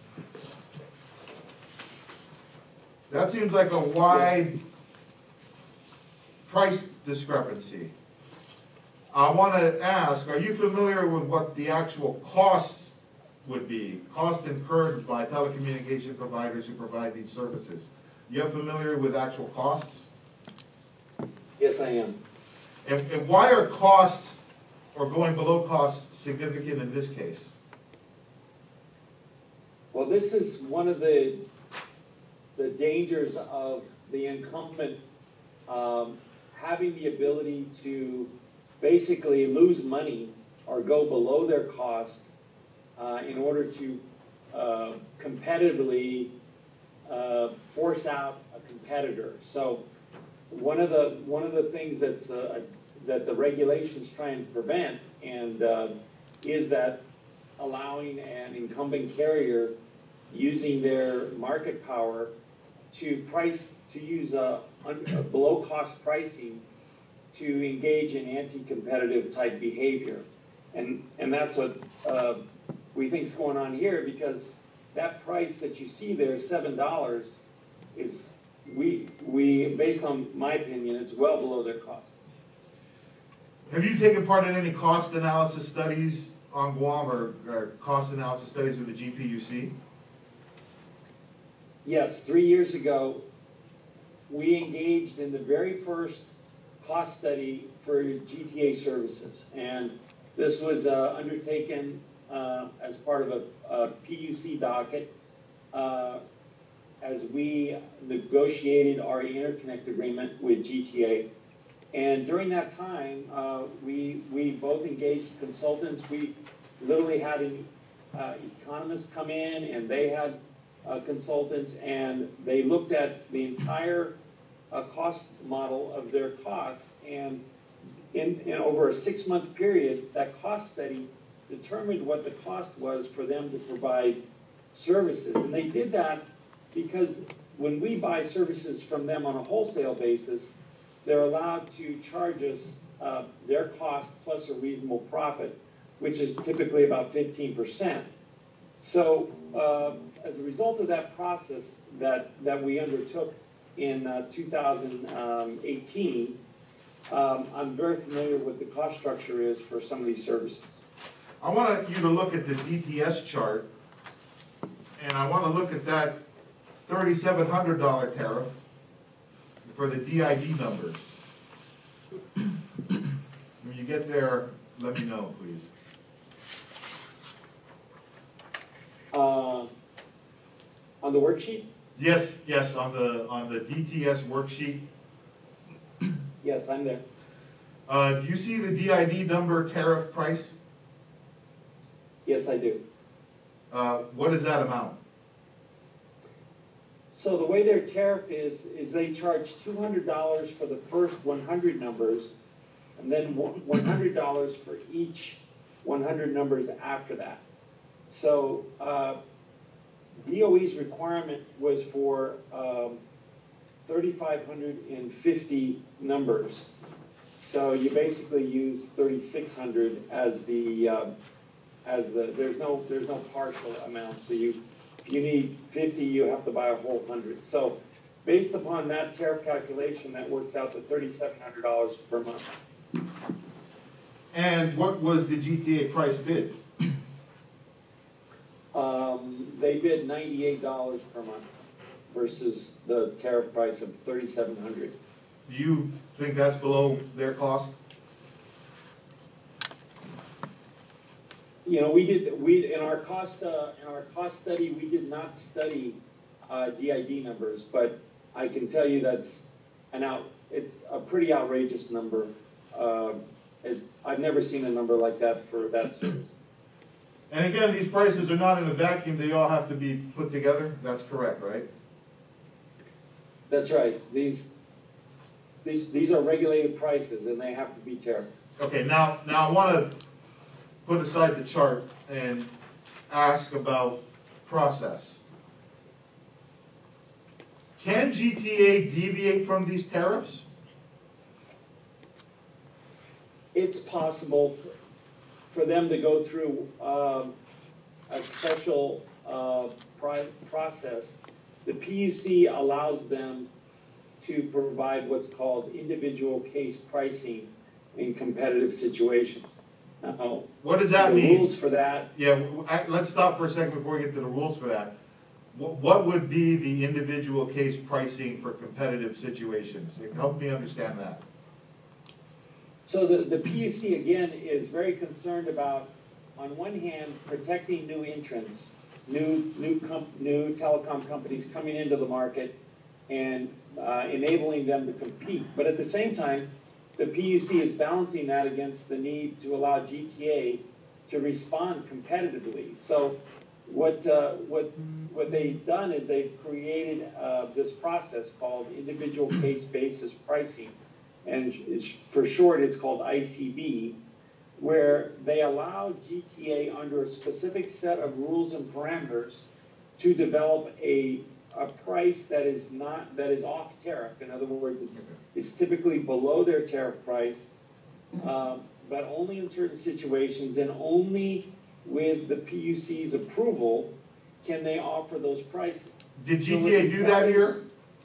That seems like a wide price discrepancy. I want to ask, are you familiar with what the actual costs would be, cost incurred by telecommunication providers who provide these services? You are familiar with actual costs? Yes, I am. And, and why are costs, or going below costs, significant in this case? Well, this is one of the, the dangers of the incumbent um, having the ability to basically lose money or go below their cost uh, in order to uh, competitively uh, force out a competitor. So one of the one of the things that's uh, that the regulations try and prevent and uh, is that allowing an incumbent carrier using their market power to price to use a, a below cost pricing to engage in anti-competitive type behavior. And, and that's what uh, we think is going on here, because that price that you see there, seven dollars, is, we, we, based on my opinion, it's well below their cost. Have you taken part in any cost analysis studies on Guam, or, or cost analysis studies with the G P U C? Yes, three years ago, we engaged in the very first cost study for G T A services. And this was uh, undertaken uh, as part of a, a P U C docket uh, as we negotiated our interconnect agreement with G T A. And during that time, uh, we, we both engaged consultants. We literally had an uh, economist come in, and they had uh, consultants, and they looked at the entire uh, cost model of their costs. And in, in over a six-month period, that cost study determined what the cost was for them to provide services. And they did that because when we buy services from them on a wholesale basis, they're allowed to charge us uh, their cost plus a reasonable profit, which is typically about fifteen percent. So uh, as a result of that process that, that we undertook in uh, two thousand eighteen, um, I'm very familiar with what the cost structure is for some of these services. I want you to look at the D T S chart, and I want to look at that thirty-seven hundred dollar tariff for the D I D numbers. When you get there, let me know, please. Uh, on the worksheet? Yes, yes, on the on the D T S worksheet. Yes, I'm there. Uh, do you see the D I D number tariff price? Yes, I do. Uh, what is that amount? So the way their tariff is, is they charge two hundred dollars for the first one hundred numbers, and then one hundred dollars for each one hundred numbers after that. So uh, D O E's requirement was for um, three thousand five hundred fifty numbers. So you basically use three thousand six hundred as the um, as the there's no there's no partial amount. So you if you need fifty, you have to buy a whole hundred. So based upon that tariff calculation, that works out to three thousand seven hundred dollars per month. And what was the G T A price bid? Um, they bid ninety-eight dollars per month versus the tariff price of three thousand seven hundred dollars. Do you think that's below their cost? You know, we did, we, in our cost, uh, in our cost study, we did not study, uh, D I D numbers, but I can tell you that's an out, it's a pretty outrageous number. Uh, it, I've never seen a number like that for that service. And again, these prices are not in a vacuum, they all have to be put together, that's correct, right? That's right. These, these, these are regulated prices, and they have to be tariffed. Okay, now, now I want to put aside the chart and ask about process. Can G T A deviate from these tariffs? It's possible for, for them to go through um, a special uh, pri process. The P U C allows them to provide what's called individual case pricing in competitive situations. Now, What does that the mean? rules for that, Yeah, w- I- let's stop for a second before we get to the rules for that. What, what would be the individual case pricing for competitive situations? Help me understand that. so the, the P U C again is very concerned about, on one hand, protecting new entrants, new new com new telecom companies coming into the market and uh, enabling them to compete. But at the same time, the P U C is balancing that against the need to allow G T A to respond competitively. So what uh, what what they've done is they've created uh, this process called individual case basis pricing, and it's, for short, it's called I C B, where they allow G T A under a specific set of rules and parameters to develop a a price that is not, that is off tariff. In other words, it's, it's typically below their tariff price, um, but only in certain situations and only with the P U C's approval can they offer those prices. Did So G T A it do that requires- here?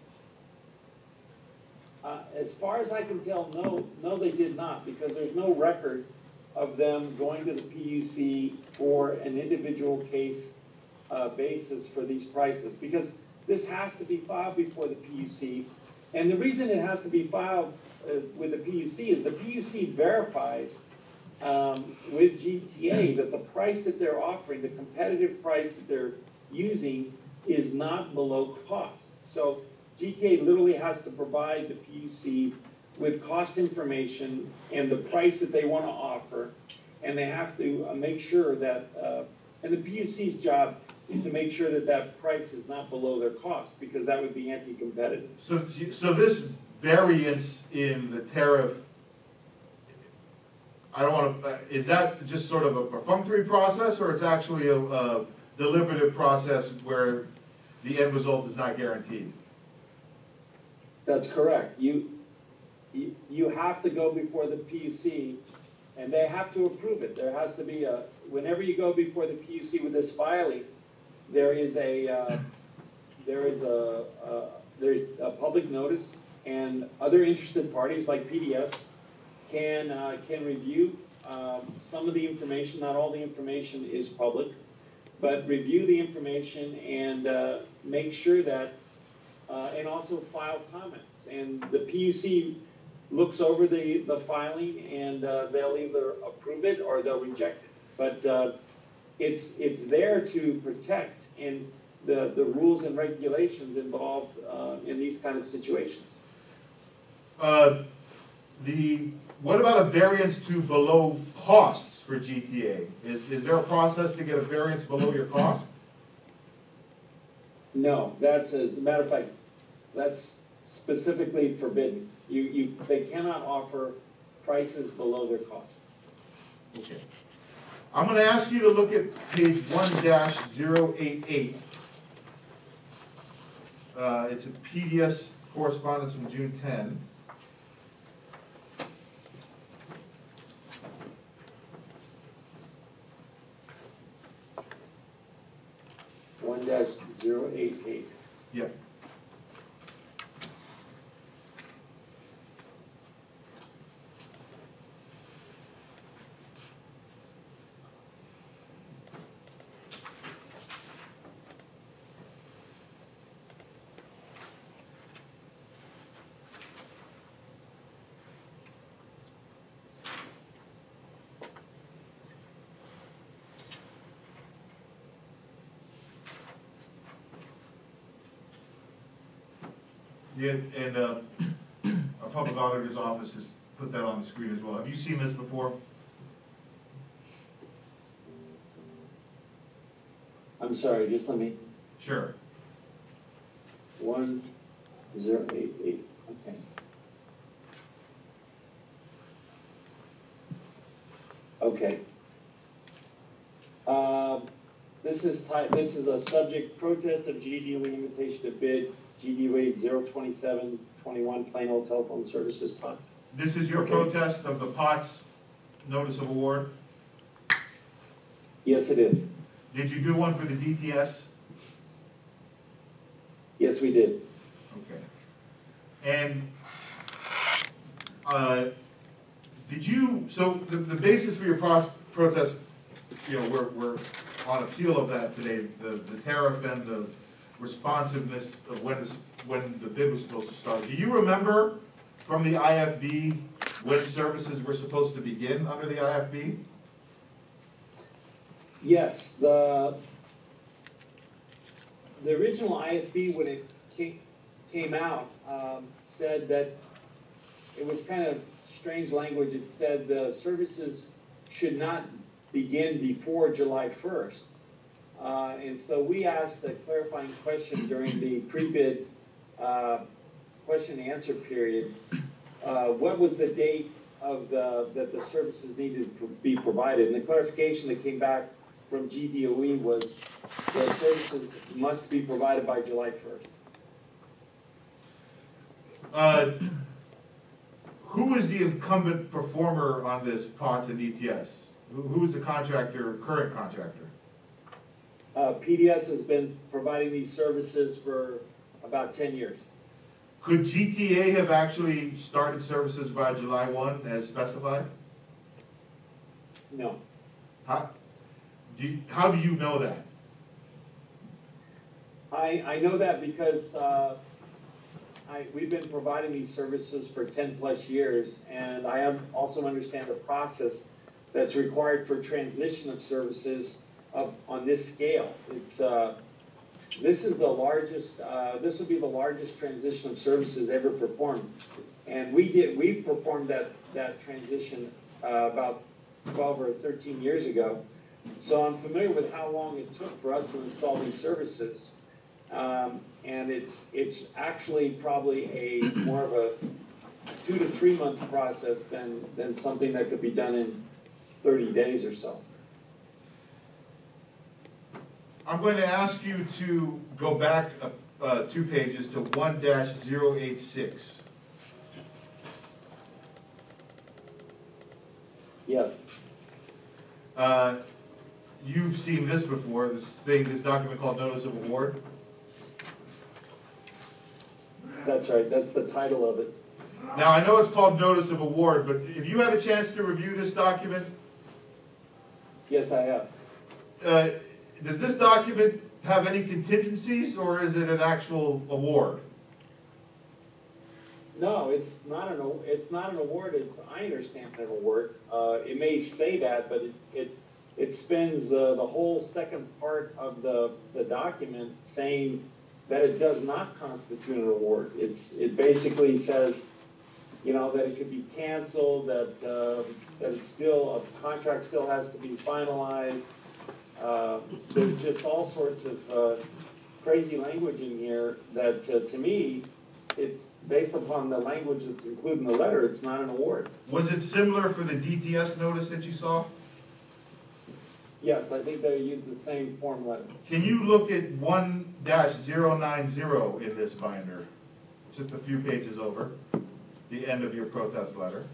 Uh, as far as I can tell, no, no, they did not, because there's no record of them going to the P U C for an individual case, uh, basis for these prices, because this has to be filed before the P U C. And the reason it has to be filed, uh, with the P U C is the P U C verifies, um, with G T A that the price that they're offering, the competitive price that they're using is not below cost. So G T A literally has to provide the P U C with cost information and the price that they want to offer, and they have to uh, make sure that, uh, and the P U C's job is to make sure that that price is not below their cost, because that would be anti-competitive. So, so this variance in the tariff, I don't want to, is that just sort of a perfunctory process, or it's actually a, a deliberative process where the end result is not guaranteed? That's correct. You, you, you have to go before the P U C, and they have to approve it. There has to be a, whenever you go before the P U C with this filing, there is a, uh, there is a, uh, there's a public notice, and other interested parties like P D S can, uh, can review, um, some of the information. Not all the information is public, but review the information and, uh, make sure that, uh, and also file comments. And the P U C looks over the, the filing, and, uh, they'll either approve it or they'll reject it. But, uh, it's, it's there to protect and the, the rules and regulations involved, uh, in these kind of situations. Uh, the, what about a variance to below costs for G T A? Is, is there a process to get a variance below your cost? No, that's, as a matter of fact, that's specifically forbidden. You, you, they cannot offer prices below their cost. Okay. I'm gonna ask you to look at page one dash zero eight eight. Uh, it's a P D S correspondence from June tenth. One dash zero eight eight. Yeah. Yeah, and uh, our public auditor's office has put that on the screen as well. Have you seen this before? I'm sorry, just let me, Sure. one zero eight eight, okay. Okay. Um, this is type, this is a subject protest of G D W invitation to bid, G D W zero twenty-seven twenty-one plain old telephone services fund. This is your Okay. protest of the POTS notice of award? Yes, it is. Did you do one for the D T S? Yes, we did. Okay. And, uh, did you, so the, the basis for your pro- protest, you know, we're, we're on appeal of that today, the, the tariff and the responsiveness of when this, when the bid was supposed to start. Do you remember from the I F B when services were supposed to begin under the I F B? Yes, the, the original I F B, when it came, came out, um, said that it was kind of strange language. It said the services should not begin before July first. Uh, and so we asked a clarifying question during the pre-bid, uh, question and answer period. Uh, what was the date of the, that the services needed to be provided? And the clarification that came back from G D O E was that services must be provided by July first. Uh, who is the incumbent performer on this P O T S and D T S? Who, who is the contractor, current contractor? Uh, P D S has been providing these services for about ten years. Could G T A have actually started services by July first as specified? No. How do you, how do you know that? I, I know that because uh, I, we've been providing these services for ten plus years, and I am, also understand the process that's required for transition of services of, on this scale. It's, uh, this is the largest, uh, this will be the largest transition of services ever performed. And we did, we performed that, that transition uh, about twelve or thirteen years ago. So I'm familiar with how long it took for us to install these services. Um, and it's, it's actually probably a more of a two to three month process than, than something that could be done in thirty days or so. I'm going to ask you to go back uh, uh, two pages to one dash zero eight six. Yes. Uh, you've seen this before, this thing, this document called Notice of Award. That's right. That's the title of it. Now, I know it's called Notice of Award, but if you had a chance to review this document, Yes, I have. uh, does this document have any contingencies, or is it an actual award? No, it's not an, it's not an award as I understand an award. Uh, it may say that, but it, it, it spends uh, the whole second part of the, the document saying that it does not constitute an award. It's, it basically says, you know, that it could be canceled, that, uh, that it's still, a contract still has to be finalized. Uh, there's just all sorts of uh, crazy language in here that, uh, to me, it's based upon the language that's included in the letter, it's not an award. Was it similar for the D T S notice that you saw? Yes, I think they use the same form letter. Can you look at one dash zero nine zero in this binder? Just a few pages over, the end of your protest letter.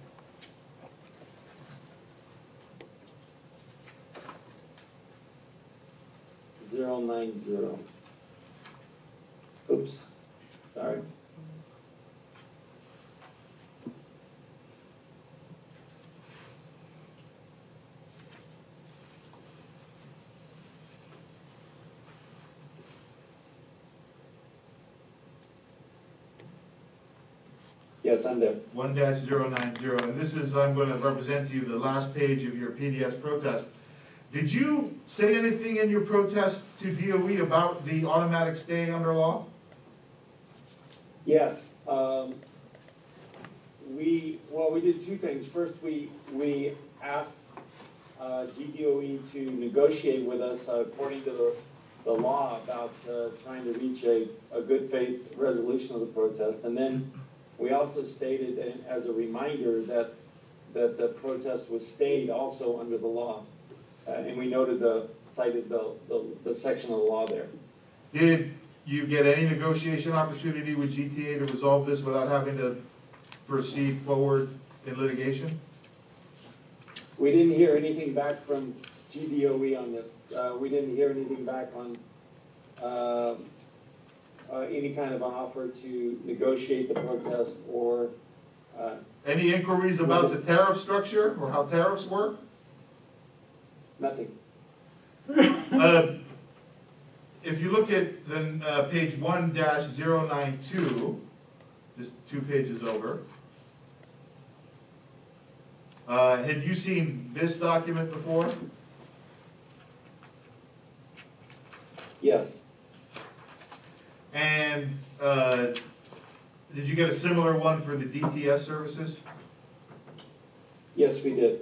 Zero nine zero. Oops, sorry. Yes, I'm there. one dash zero nine zero, and this is, I'm going to represent to you the last page of your P D S protest. Did you say anything in your protest to D O E about the automatic stay under law? Yes, um, we, well, we did two things. First, we, we asked uh, G D O E to negotiate with us uh, according to the, the law about uh, trying to reach a, a good faith resolution of the protest. And then we also stated as a reminder that, that the protest was stayed also under the law. Uh, and we noted the, cited the, the, the section of the law there. Did you get any negotiation opportunity with G T A to resolve this without having to proceed forward in litigation? We didn't hear anything back from G D O E on this. Uh, we didn't hear anything back on uh, uh, any kind of an offer to negotiate the protest or uh, Any inquiries about the tariff structure or how tariffs work? nothing. Uh, if you look at the uh, page one dash zero nine two, just two pages over, uh, had you seen this document before? Yes. And uh, did you get a similar one for the D T S services? Yes, we did.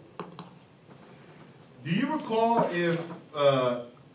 Do you recall if uh,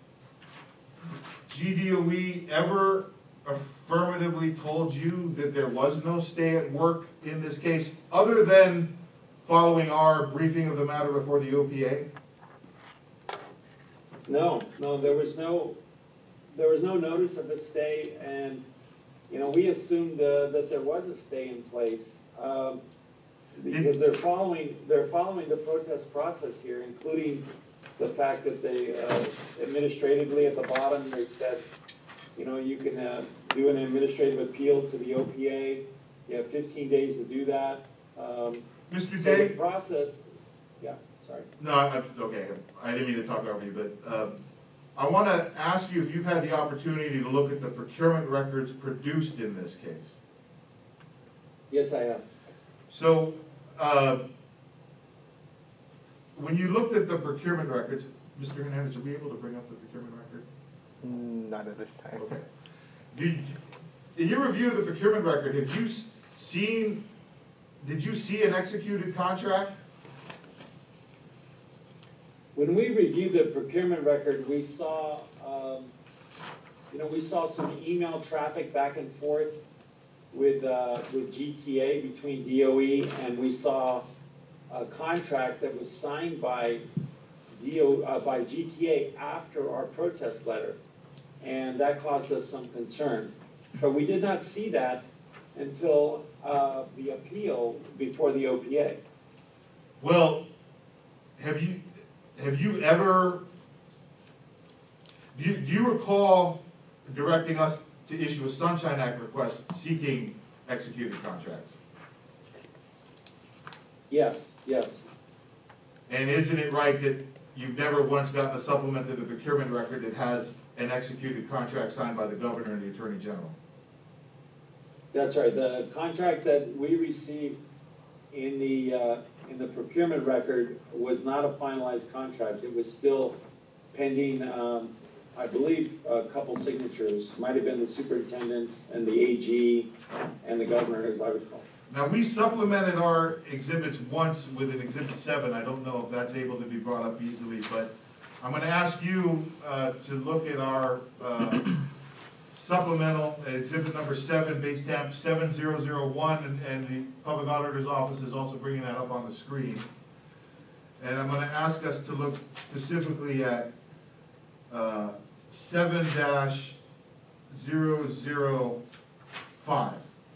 G D O E ever affirmatively told you that there was no stay at work in this case, other than following our briefing of the matter before the O P A? No, no, there was no, there was no notice of a stay, and, you know, we assumed uh, that there was a stay in place. Um, because they're following, they're following the protest process here, including the fact that they, uh, administratively at the bottom, they said, you know, you can, uh, do an administrative appeal to the O P A. You have fifteen days to do that. Um, Mister so the Day? process, yeah, sorry. No, I, okay, I didn't mean to talk over you, but, um, I wanna ask you if you've had the opportunity to look at the procurement records produced in this case. Yes, I have. So, uh, when you looked at the procurement records, Mister Hernandez, are we able to bring up the procurement record? Mm, Not at this time. Okay. Did, in your review of the procurement record, have you s- seen, did you see an executed contract? When we reviewed the procurement record, we saw, um, you know, we saw some email traffic back and forth with, uh, with G T A between D O E, and we saw a contract that was signed by D O, uh, by G T A after our protest letter, and that caused us some concern. But we did not see that until, uh, the appeal before the O P A. Well, have you, have you ever, do you, do you recall directing us to issue a Sunshine Act request seeking executed contracts? Yes, yes. And isn't it right that you've never once gotten a supplement to the procurement record that has an executed contract signed by the governor and the attorney general? That's right, the contract that we received in the, uh, in the procurement record was not a finalized contract. It was still pending, um, I believe, a couple signatures, might have been the superintendent's and the A G and the governor, as I recall. Now, we supplemented our exhibits once with an exhibit seven. I don't know if that's able to be brought up easily, but I'm gonna ask you, uh, to look at our, uh, supplemental, exhibit number seven, base stamp seven zero zero one, and, and the public auditor's office is also bringing that up on the screen. And I'm gonna ask us to look specifically at, uh, seven dash zero zero five.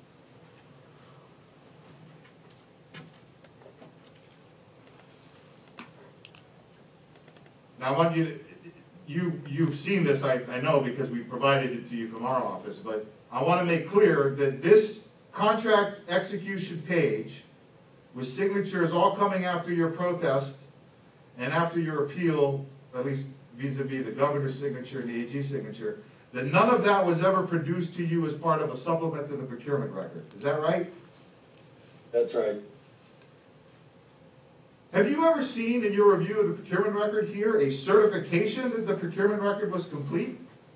Now, I want you to, you, you've seen this, I, I know, because we provided it to you from our office, but I want to make clear that this contract execution page, with signatures all coming after your protest and after your appeal, at least vis-a-vis the governor's signature and the A G's signature, that none of that was ever produced to you as part of a supplement to the procurement record. Is that right? That's right. Have you ever seen in your review of the procurement record here a certification that the procurement record was complete?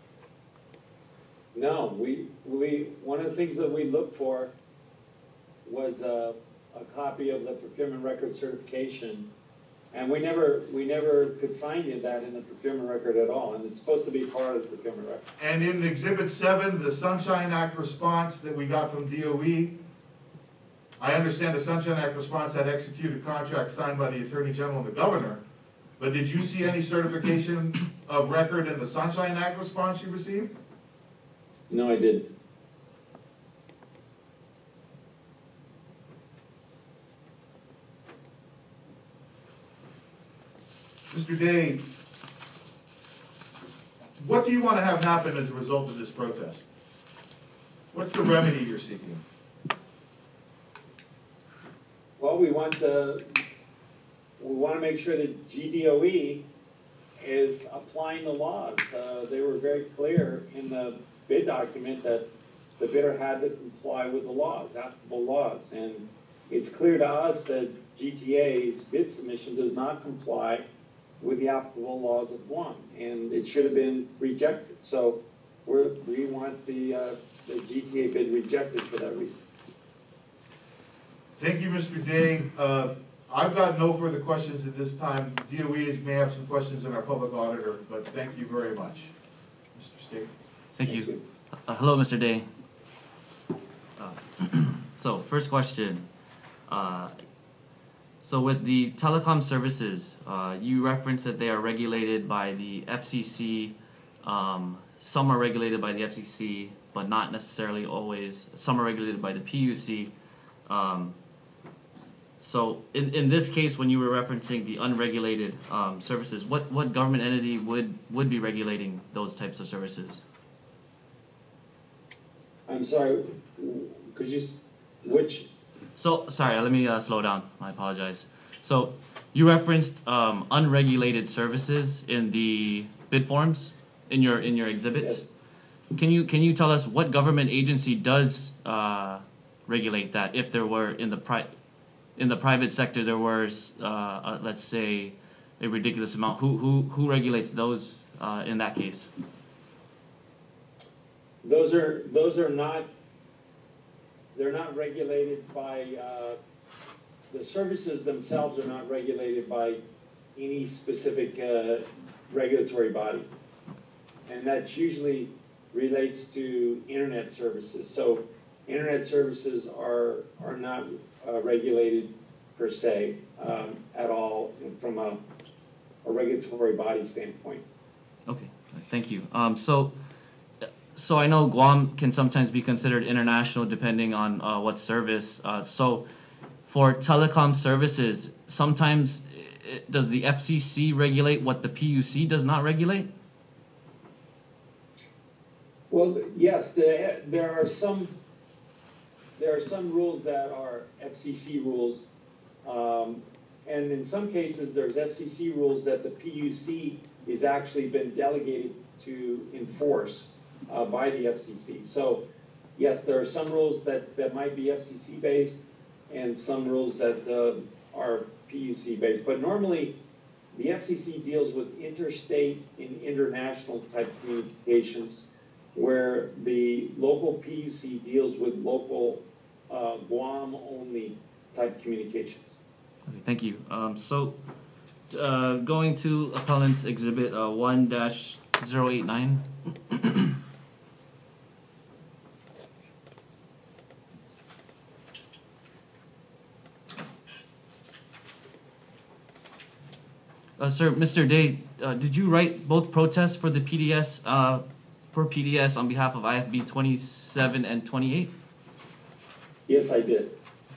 No, we, we, one of the things that we looked for was a, a copy of the procurement record certification. And we never, we never could find that in the procurement record at all, and it's supposed to be part of the procurement record. And in Exhibit seven, the Sunshine Act response that we got from D O E, I understand the Sunshine Act response had executed contracts signed by the Attorney General and the Governor, but did you see any certification of record in the Sunshine Act response you received? No, I didn't. Mister Day, what do you want to have happen as a result of this protest? What's the remedy you're seeking? Well, we want to, we want to make sure that G D O E is applying the laws. Uh, they were very clear in the bid document that the bidder had to comply with the laws, applicable laws. And it's clear to us that G T A's bid submission does not comply with the applicable laws of Guam, and it should have been rejected. So we're, we want the, uh, the G T A bid rejected for that reason. Thank you, Mister Day. Uh, I've got no further questions at this time. D O E may have some questions in our public auditor, but thank you very much. Mister State. Thank you. Uh, hello, Mister Day. Uh, so, first question. Uh, So with the telecom services, uh, you referenced that they are regulated by the F C C. Um, some are regulated by the F C C, but not necessarily always. Some are regulated by the P U C. Um, so in, in this case, when you were referencing the unregulated um, services, what, what government entity would, would be regulating those types of services? I'm sorry, could you, s- which, So, sorry, let me uh, slow down. I apologize. So, you referenced um, unregulated services in the bid forms in your in your exhibits. Yes. Can you can you tell us what government agency does uh, regulate that? If there were in the pri- in the private sector, there was uh, uh, let's say a ridiculous amount. Who who who regulates those uh, in that case? those are, those are not, they're not regulated by, uh, the services themselves are not regulated by any specific uh, regulatory body. And that usually relates to internet services. So internet services are, are not uh, regulated per se um, at all from a, a regulatory body standpoint. Okay, thank you. Um, so, so I know Guam can sometimes be considered international depending on uh, what service. Uh, so, for telecom services, sometimes i- does the F C C regulate what the P U C does not regulate? Well, yes, there, there are some, there are some rules that are F C C rules. Um, and in some cases, there's F C C rules that the P U C is actually been delegated to enforce uh, by the F C C. So, yes, there are some rules that, that might be F C C based and some rules that uh, are P U C based. But normally, the F C C deals with interstate and international type communications, where the local P U C deals with local uh, Guam-only type communications. Okay, thank you. Um, so, uh, going to appellant's exhibit uh, one dash zero eight nine. Uh, sir, Mister Day, uh, did you write both protests for the P D S uh, for P D S on behalf of I F B twenty-seven and twenty-eight? Yes, I did.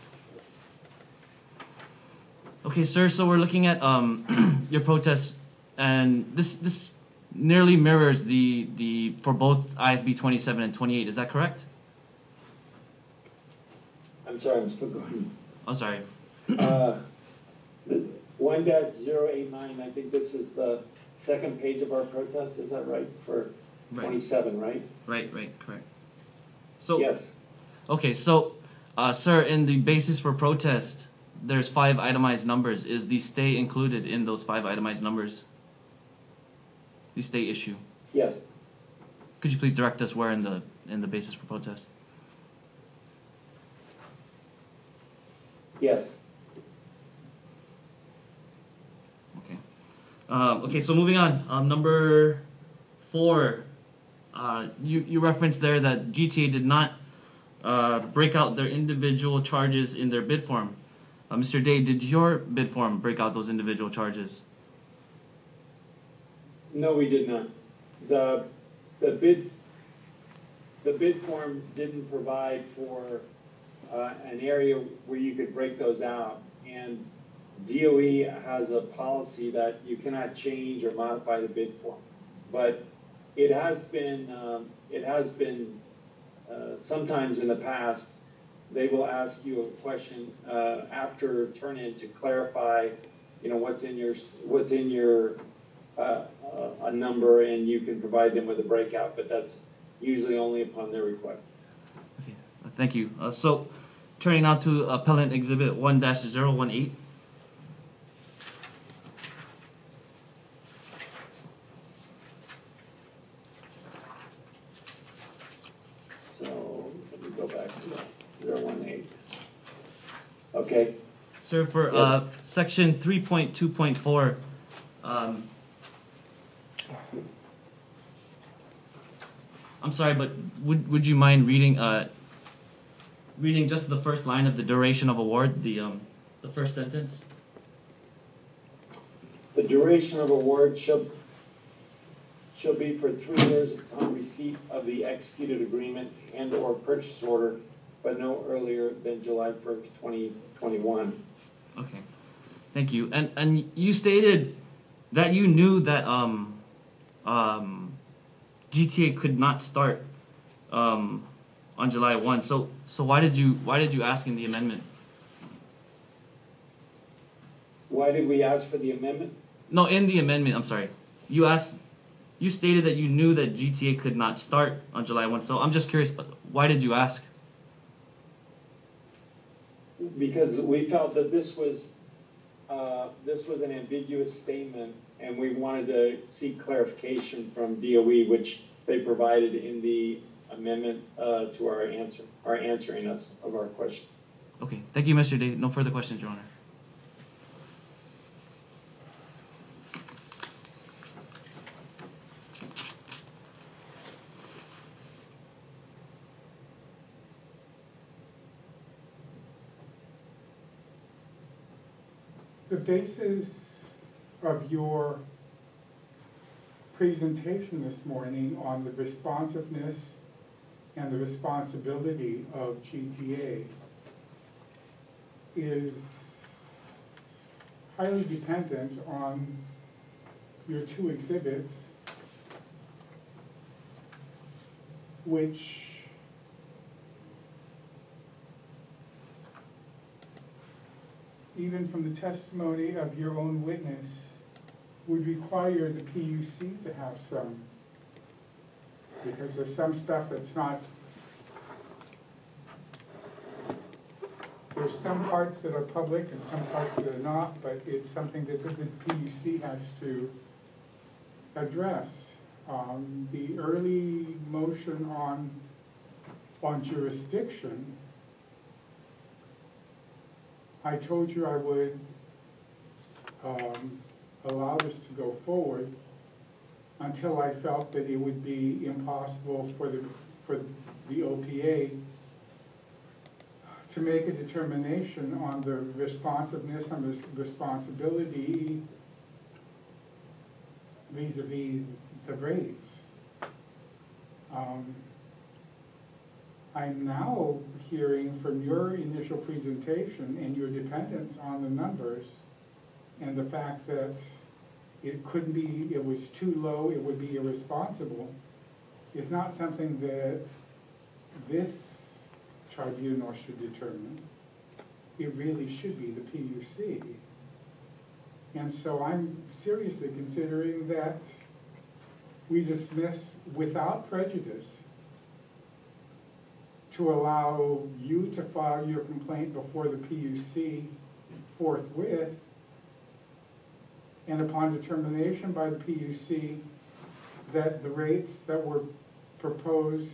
Okay, sir. So we're looking at um, your protest, and this this nearly mirrors the the for both I F B twenty-seven and twenty-eight. Is that correct? I'm sorry, I'm still going. Oh, sorry. Uh, one dash zero eight nine, I think this is the second page of our protest, is that right? For Right, twenty-seven, right? right, right, correct. So Yes, okay, so uh, sir, in the basis for protest, there's five itemized numbers. Is the stay included in those five itemized numbers? The stay issue. yes. Could you please direct us where in the in the basis for protest? Yes. Okay. Um, okay, so moving on. Um, number four. Uh, you you referenced there that G T A did not uh, break out their individual charges in their bid form. Uh, Mister Day, did your bid form break out those individual charges? No, we did not. The, the bid, the bid form didn't provide for uh, an area where you could break those out. And D O E has a policy that you cannot change or modify the bid form. But it has been, um, it has been, uh, sometimes in the past, they will ask you a question uh, after turn-in to clarify, you know, what's in your, what's in your, uh, uh, a number, and you can provide them with a breakout, but that's usually only upon their request. Okay, uh, thank you. Uh, so, turning now to appellant exhibit one dash zero one eight. So let me go back to that, zero one eight. Okay, Sir, for uh, Yes. section three point two point four, um, I'm sorry, but would would you mind reading uh, reading just the first line of the duration of award, the um, the first sentence? duration of award shall, shall be for three years upon receipt of the executed agreement and or purchase order, but no earlier than July first, twenty twenty-one. Okay, thank you. And and you stated that you knew that um, um, G T A could not start um, on July first. So so why did you why did you ask in the amendment? Why did we ask for the amendment? No, in the amendment, I'm sorry. You asked, you stated that you knew that G T A could not start on July first. So I'm just curious, why did you ask? Because we felt that this was, uh, this was an ambiguous statement, and we wanted to seek clarification from D O E, which they provided in the amendment uh, to our answer, our answering us of our question. Okay, thank you, Mister Day. No further questions, Your Honor. The basis of your presentation this morning on the responsiveness and the responsibility of G T A is highly dependent on your two exhibits, which even from the testimony of your own witness, would require the P U C to have some, because there's some stuff that's not, there's some parts that are public and some parts that are not, but it's something that the, the P U C has to address. Um, the early motion on, on jurisdiction, I told you I would um, allow this to go forward until I felt that it would be impossible for the, for the O P A to make a determination on the responsiveness and res responsibility vis-a-vis the rates. Um, I'm now hearing from your initial presentation and your dependence on the numbers and the fact that it couldn't be, it was too low, it would be irresponsible. It's not something that this tribunal should determine. It really should be the P U C. And so I'm seriously considering that we dismiss without prejudice to allow you to file your complaint before the P U C forthwith, and upon determination by the P U C that the rates that were proposed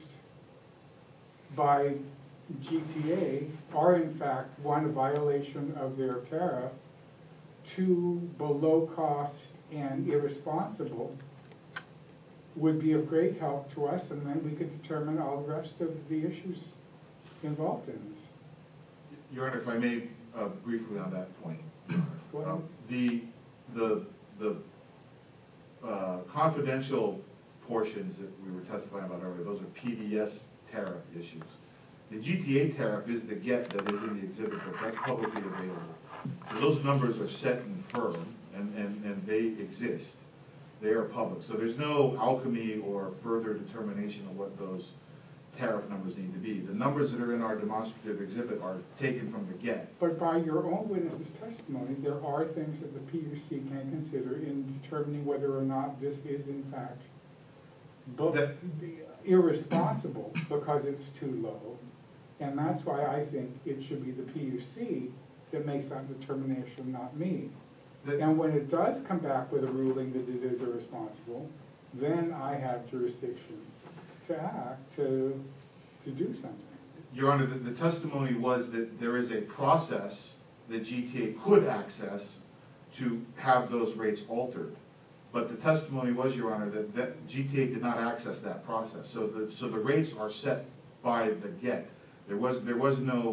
by G T A are in fact, one, a violation of their tariff, two, below cost and irresponsible, would be of great help to us, and then we could determine all the rest of the issues involved in this. Your Honor, if I may, uh, briefly on that point. Go ahead. Um, the the the uh, confidential portions that we were testifying about earlier, those are P D S tariff issues. The G T A tariff is the get that is in the exhibit book. That's publicly available. So those numbers are set and firm, and, and, and they exist. They are public. So there's no alchemy or further determination of what those tariff numbers need to be. The numbers that are in our demonstrative exhibit are taken from the get. But by your own witness's testimony, there are things that the P U C can consider in determining whether or not this is in fact both That- irresponsible because it's too low. And that's why I think it should be the P U C that makes that determination, not me. That- And when it does come back with a ruling that it is irresponsible, then I have jurisdiction to act, to, to do something. Your Honor, the, the testimony was that there is a process that G T A could access to have those rates altered. But the testimony was, Your Honor, that, that G T A did not access that process. So the, so the rates are set by the get. There was, there was no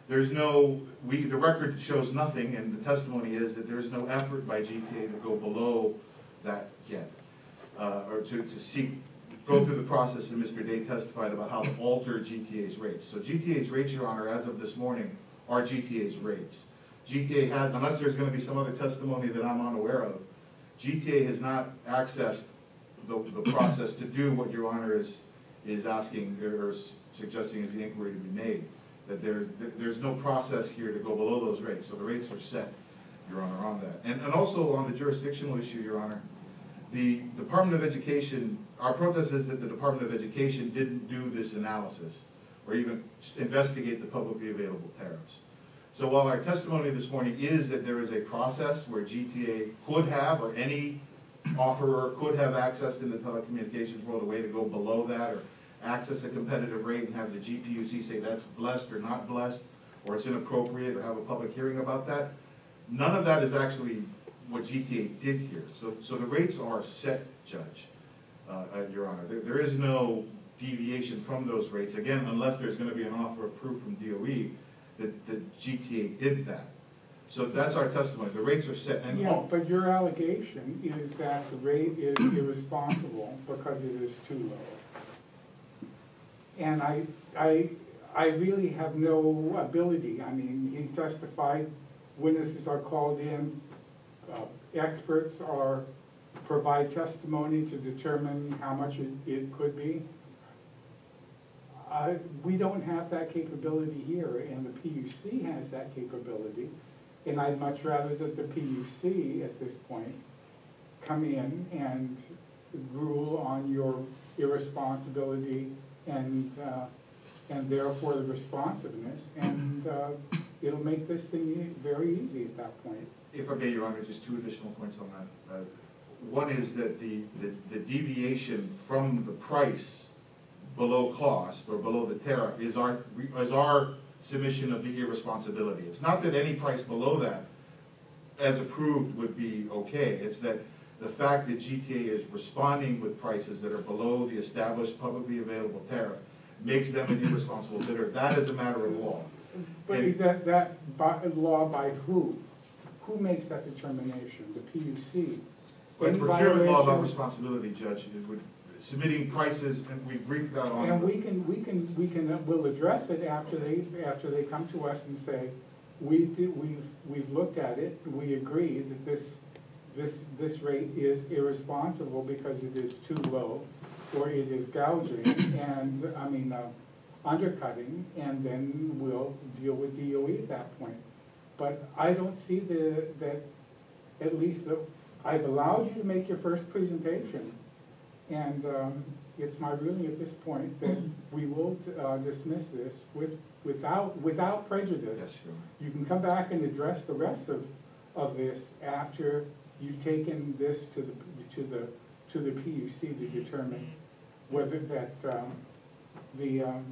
there's no, we, the record shows nothing, and the testimony is that there is no effort by G T A to go below that yet. Uh, or to, to seek, go through the process, and Mister Day testified about how to alter G T A's rates. So G T A's rates, Your Honor, as of this morning, are G T A's rates. G T A has, unless there's gonna be some other testimony that I'm unaware of, G T A has not accessed the, the process to do what Your Honor is, is asking, or suggesting is the inquiry to be made. That there's, there's no process here to go below those rates, so the rates are set, Your Honor, on that. And, and also on the jurisdictional issue, Your Honor, the Department of Education, our protest is that the Department of Education didn't do this analysis, or even investigate the publicly available tariffs. So while our testimony this morning is that there is a process where G T A could have, or any offerer could have accessed in the telecommunications world a way to go below that, or access a competitive rate and have the G P U C say that's blessed or not blessed, or it's inappropriate, or have a public hearing about that, none of that is actually what G T A did here. So, so the rates are set, Judge, uh, uh, Your Honor. There, there is no deviation from those rates, again, unless there's gonna be an offer of proof from D O E that, that G T A did that. So that's our testimony. The rates are set. And Yeah, but your allegation is that the rate is irresponsible because it is too low. And I, I, I really have no ability. I mean, he testified, witnesses are called in, uh, experts are, provide testimony to determine how much it, it could be. I, we don't have that capability here, and the P U C has that capability. And I'd much rather that the P U C, at this point, come in and rule on your irresponsibility and, uh, and therefore the responsiveness, and uh, it'll make this thing very easy at that point. if I may, Your Honor, just two additional points on that. Uh, One is that the, the, the deviation from the price below cost or below the tariff is our, is our submission of the irresponsibility. It's not that any price below that, as approved, would be okay. It's that the fact that G T A is responding with prices that are below the established publicly available tariff makes them an irresponsible bidder. That is a matter of law. But And- that, that by, law by who? Who makes that determination? The P U C? But Any procurement law about violation- responsibility, Judge, it would, submitting prices, and we briefed that on. And we can, we can, we can, uh, we'll address it after they, after they come to us and say, we do, we've, we've looked at it, we agree that this, this, this rate is irresponsible because it is too low, or it is gouging, and, I mean, uh, undercutting, and then we'll deal with D O E at that point. But I don't see the, that, at least, the, I've allowed you to make your first presentation, and um, it's my ruling at this point that we will uh, dismiss this with, without, without prejudice. Yes, Your Honor. You can come back and address the rest of, of this after you've taken this to the, to the, to the P U C to determine whether that, um, the, um,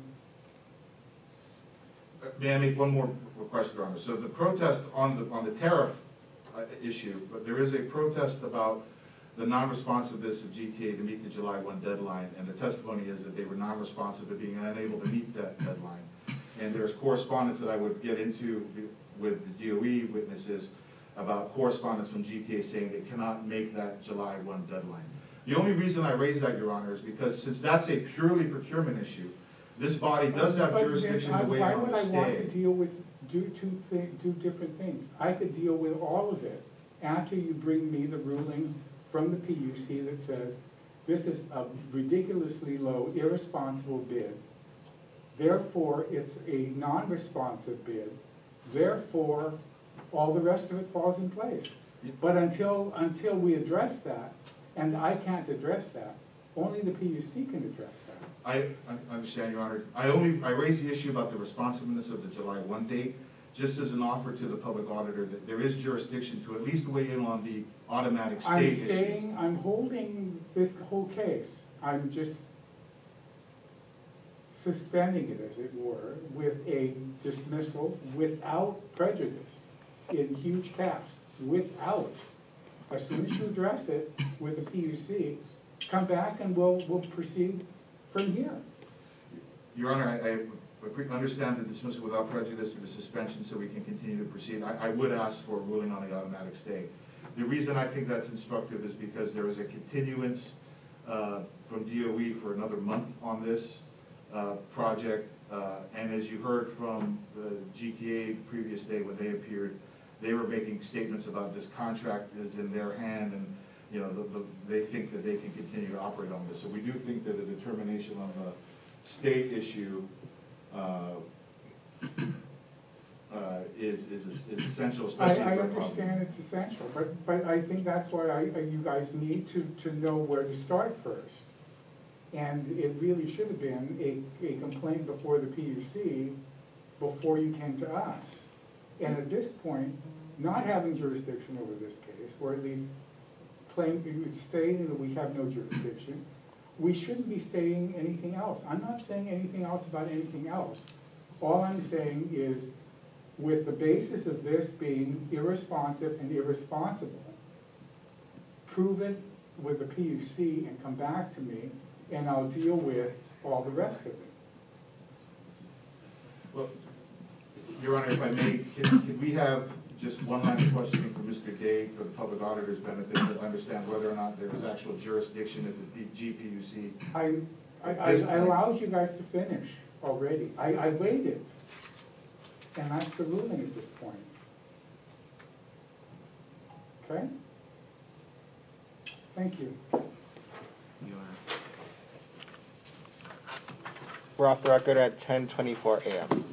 Uh, May I make one more request, Your Honor? So the protest on the, on the tariff uh, issue, but there is a protest about the non-responsiveness of G T A to meet the July first deadline, and the testimony is that they were non-responsive to being unable to meet that deadline. And there's correspondence that I would get into with the D O E witnesses about correspondence from G T A saying they cannot make that July first deadline. The only reason I raise that, Your Honor, is because since that's a purely procurement issue, this body does have But jurisdiction then to I- weigh in on the Why would I want to stay. deal with, do two thi, two different things? I could deal with all of it after you bring me the ruling from the P U C that says, this is a ridiculously low, irresponsible bid. Therefore, it's a non-responsive bid. Therefore, all the rest of it falls in place. But until, until we address that, and I can't address that, only the P U C can address that. I I understand, Your Honor. I only, I raised the issue about the responsiveness of the July first date, just as an offer to the public auditor that there is jurisdiction to at least weigh in on the automatic stay I'm issue. saying, I'm holding this whole case, I'm just suspending it, as it were, with a dismissal without prejudice, in huge caps, without. As soon as you address it with the P U C, come back and we'll, we'll proceed from here. Your Honor, I, I but we understand the dismissal without prejudice or the suspension so we can continue to proceed. I, I would ask for a ruling on the automatic stay. The reason I think that's instructive is because there is a continuance uh, from D O E for another month on this uh, project. Uh, and as you heard from the G T A the previous day when they appeared, they were making statements about this contract is in their hand and you know, the, the, they think that they can continue to operate on this. So we do think that a determination on the state issue uh, uh, is, is, is essential, I, especially I for a understand problem. it's essential, but, but I think that's why I, I- you guys need to, to know where to start first. And it really should have been a, a complaint before the P U C before you came to us. And at this point, not having jurisdiction over this case, or at least claim, stating that we have no jurisdiction, we shouldn't be stating anything else. I'm not saying anything else about anything else. All I'm saying is, with the basis of this being irresponsive and irresponsible, prove it with the P U C and come back to me, and I'll deal with all the rest of it. Well, Your Honor, if I may, can, can we have just one line of questioning for Mister Day for the public auditor's benefit to understand whether or not there is actual jurisdiction at the G P U C? I, I, I I allowed you guys to finish already. I, I waited. And that's the ruling at this point. Okay? Thank you. You are. We're off the record at ten twenty-four A M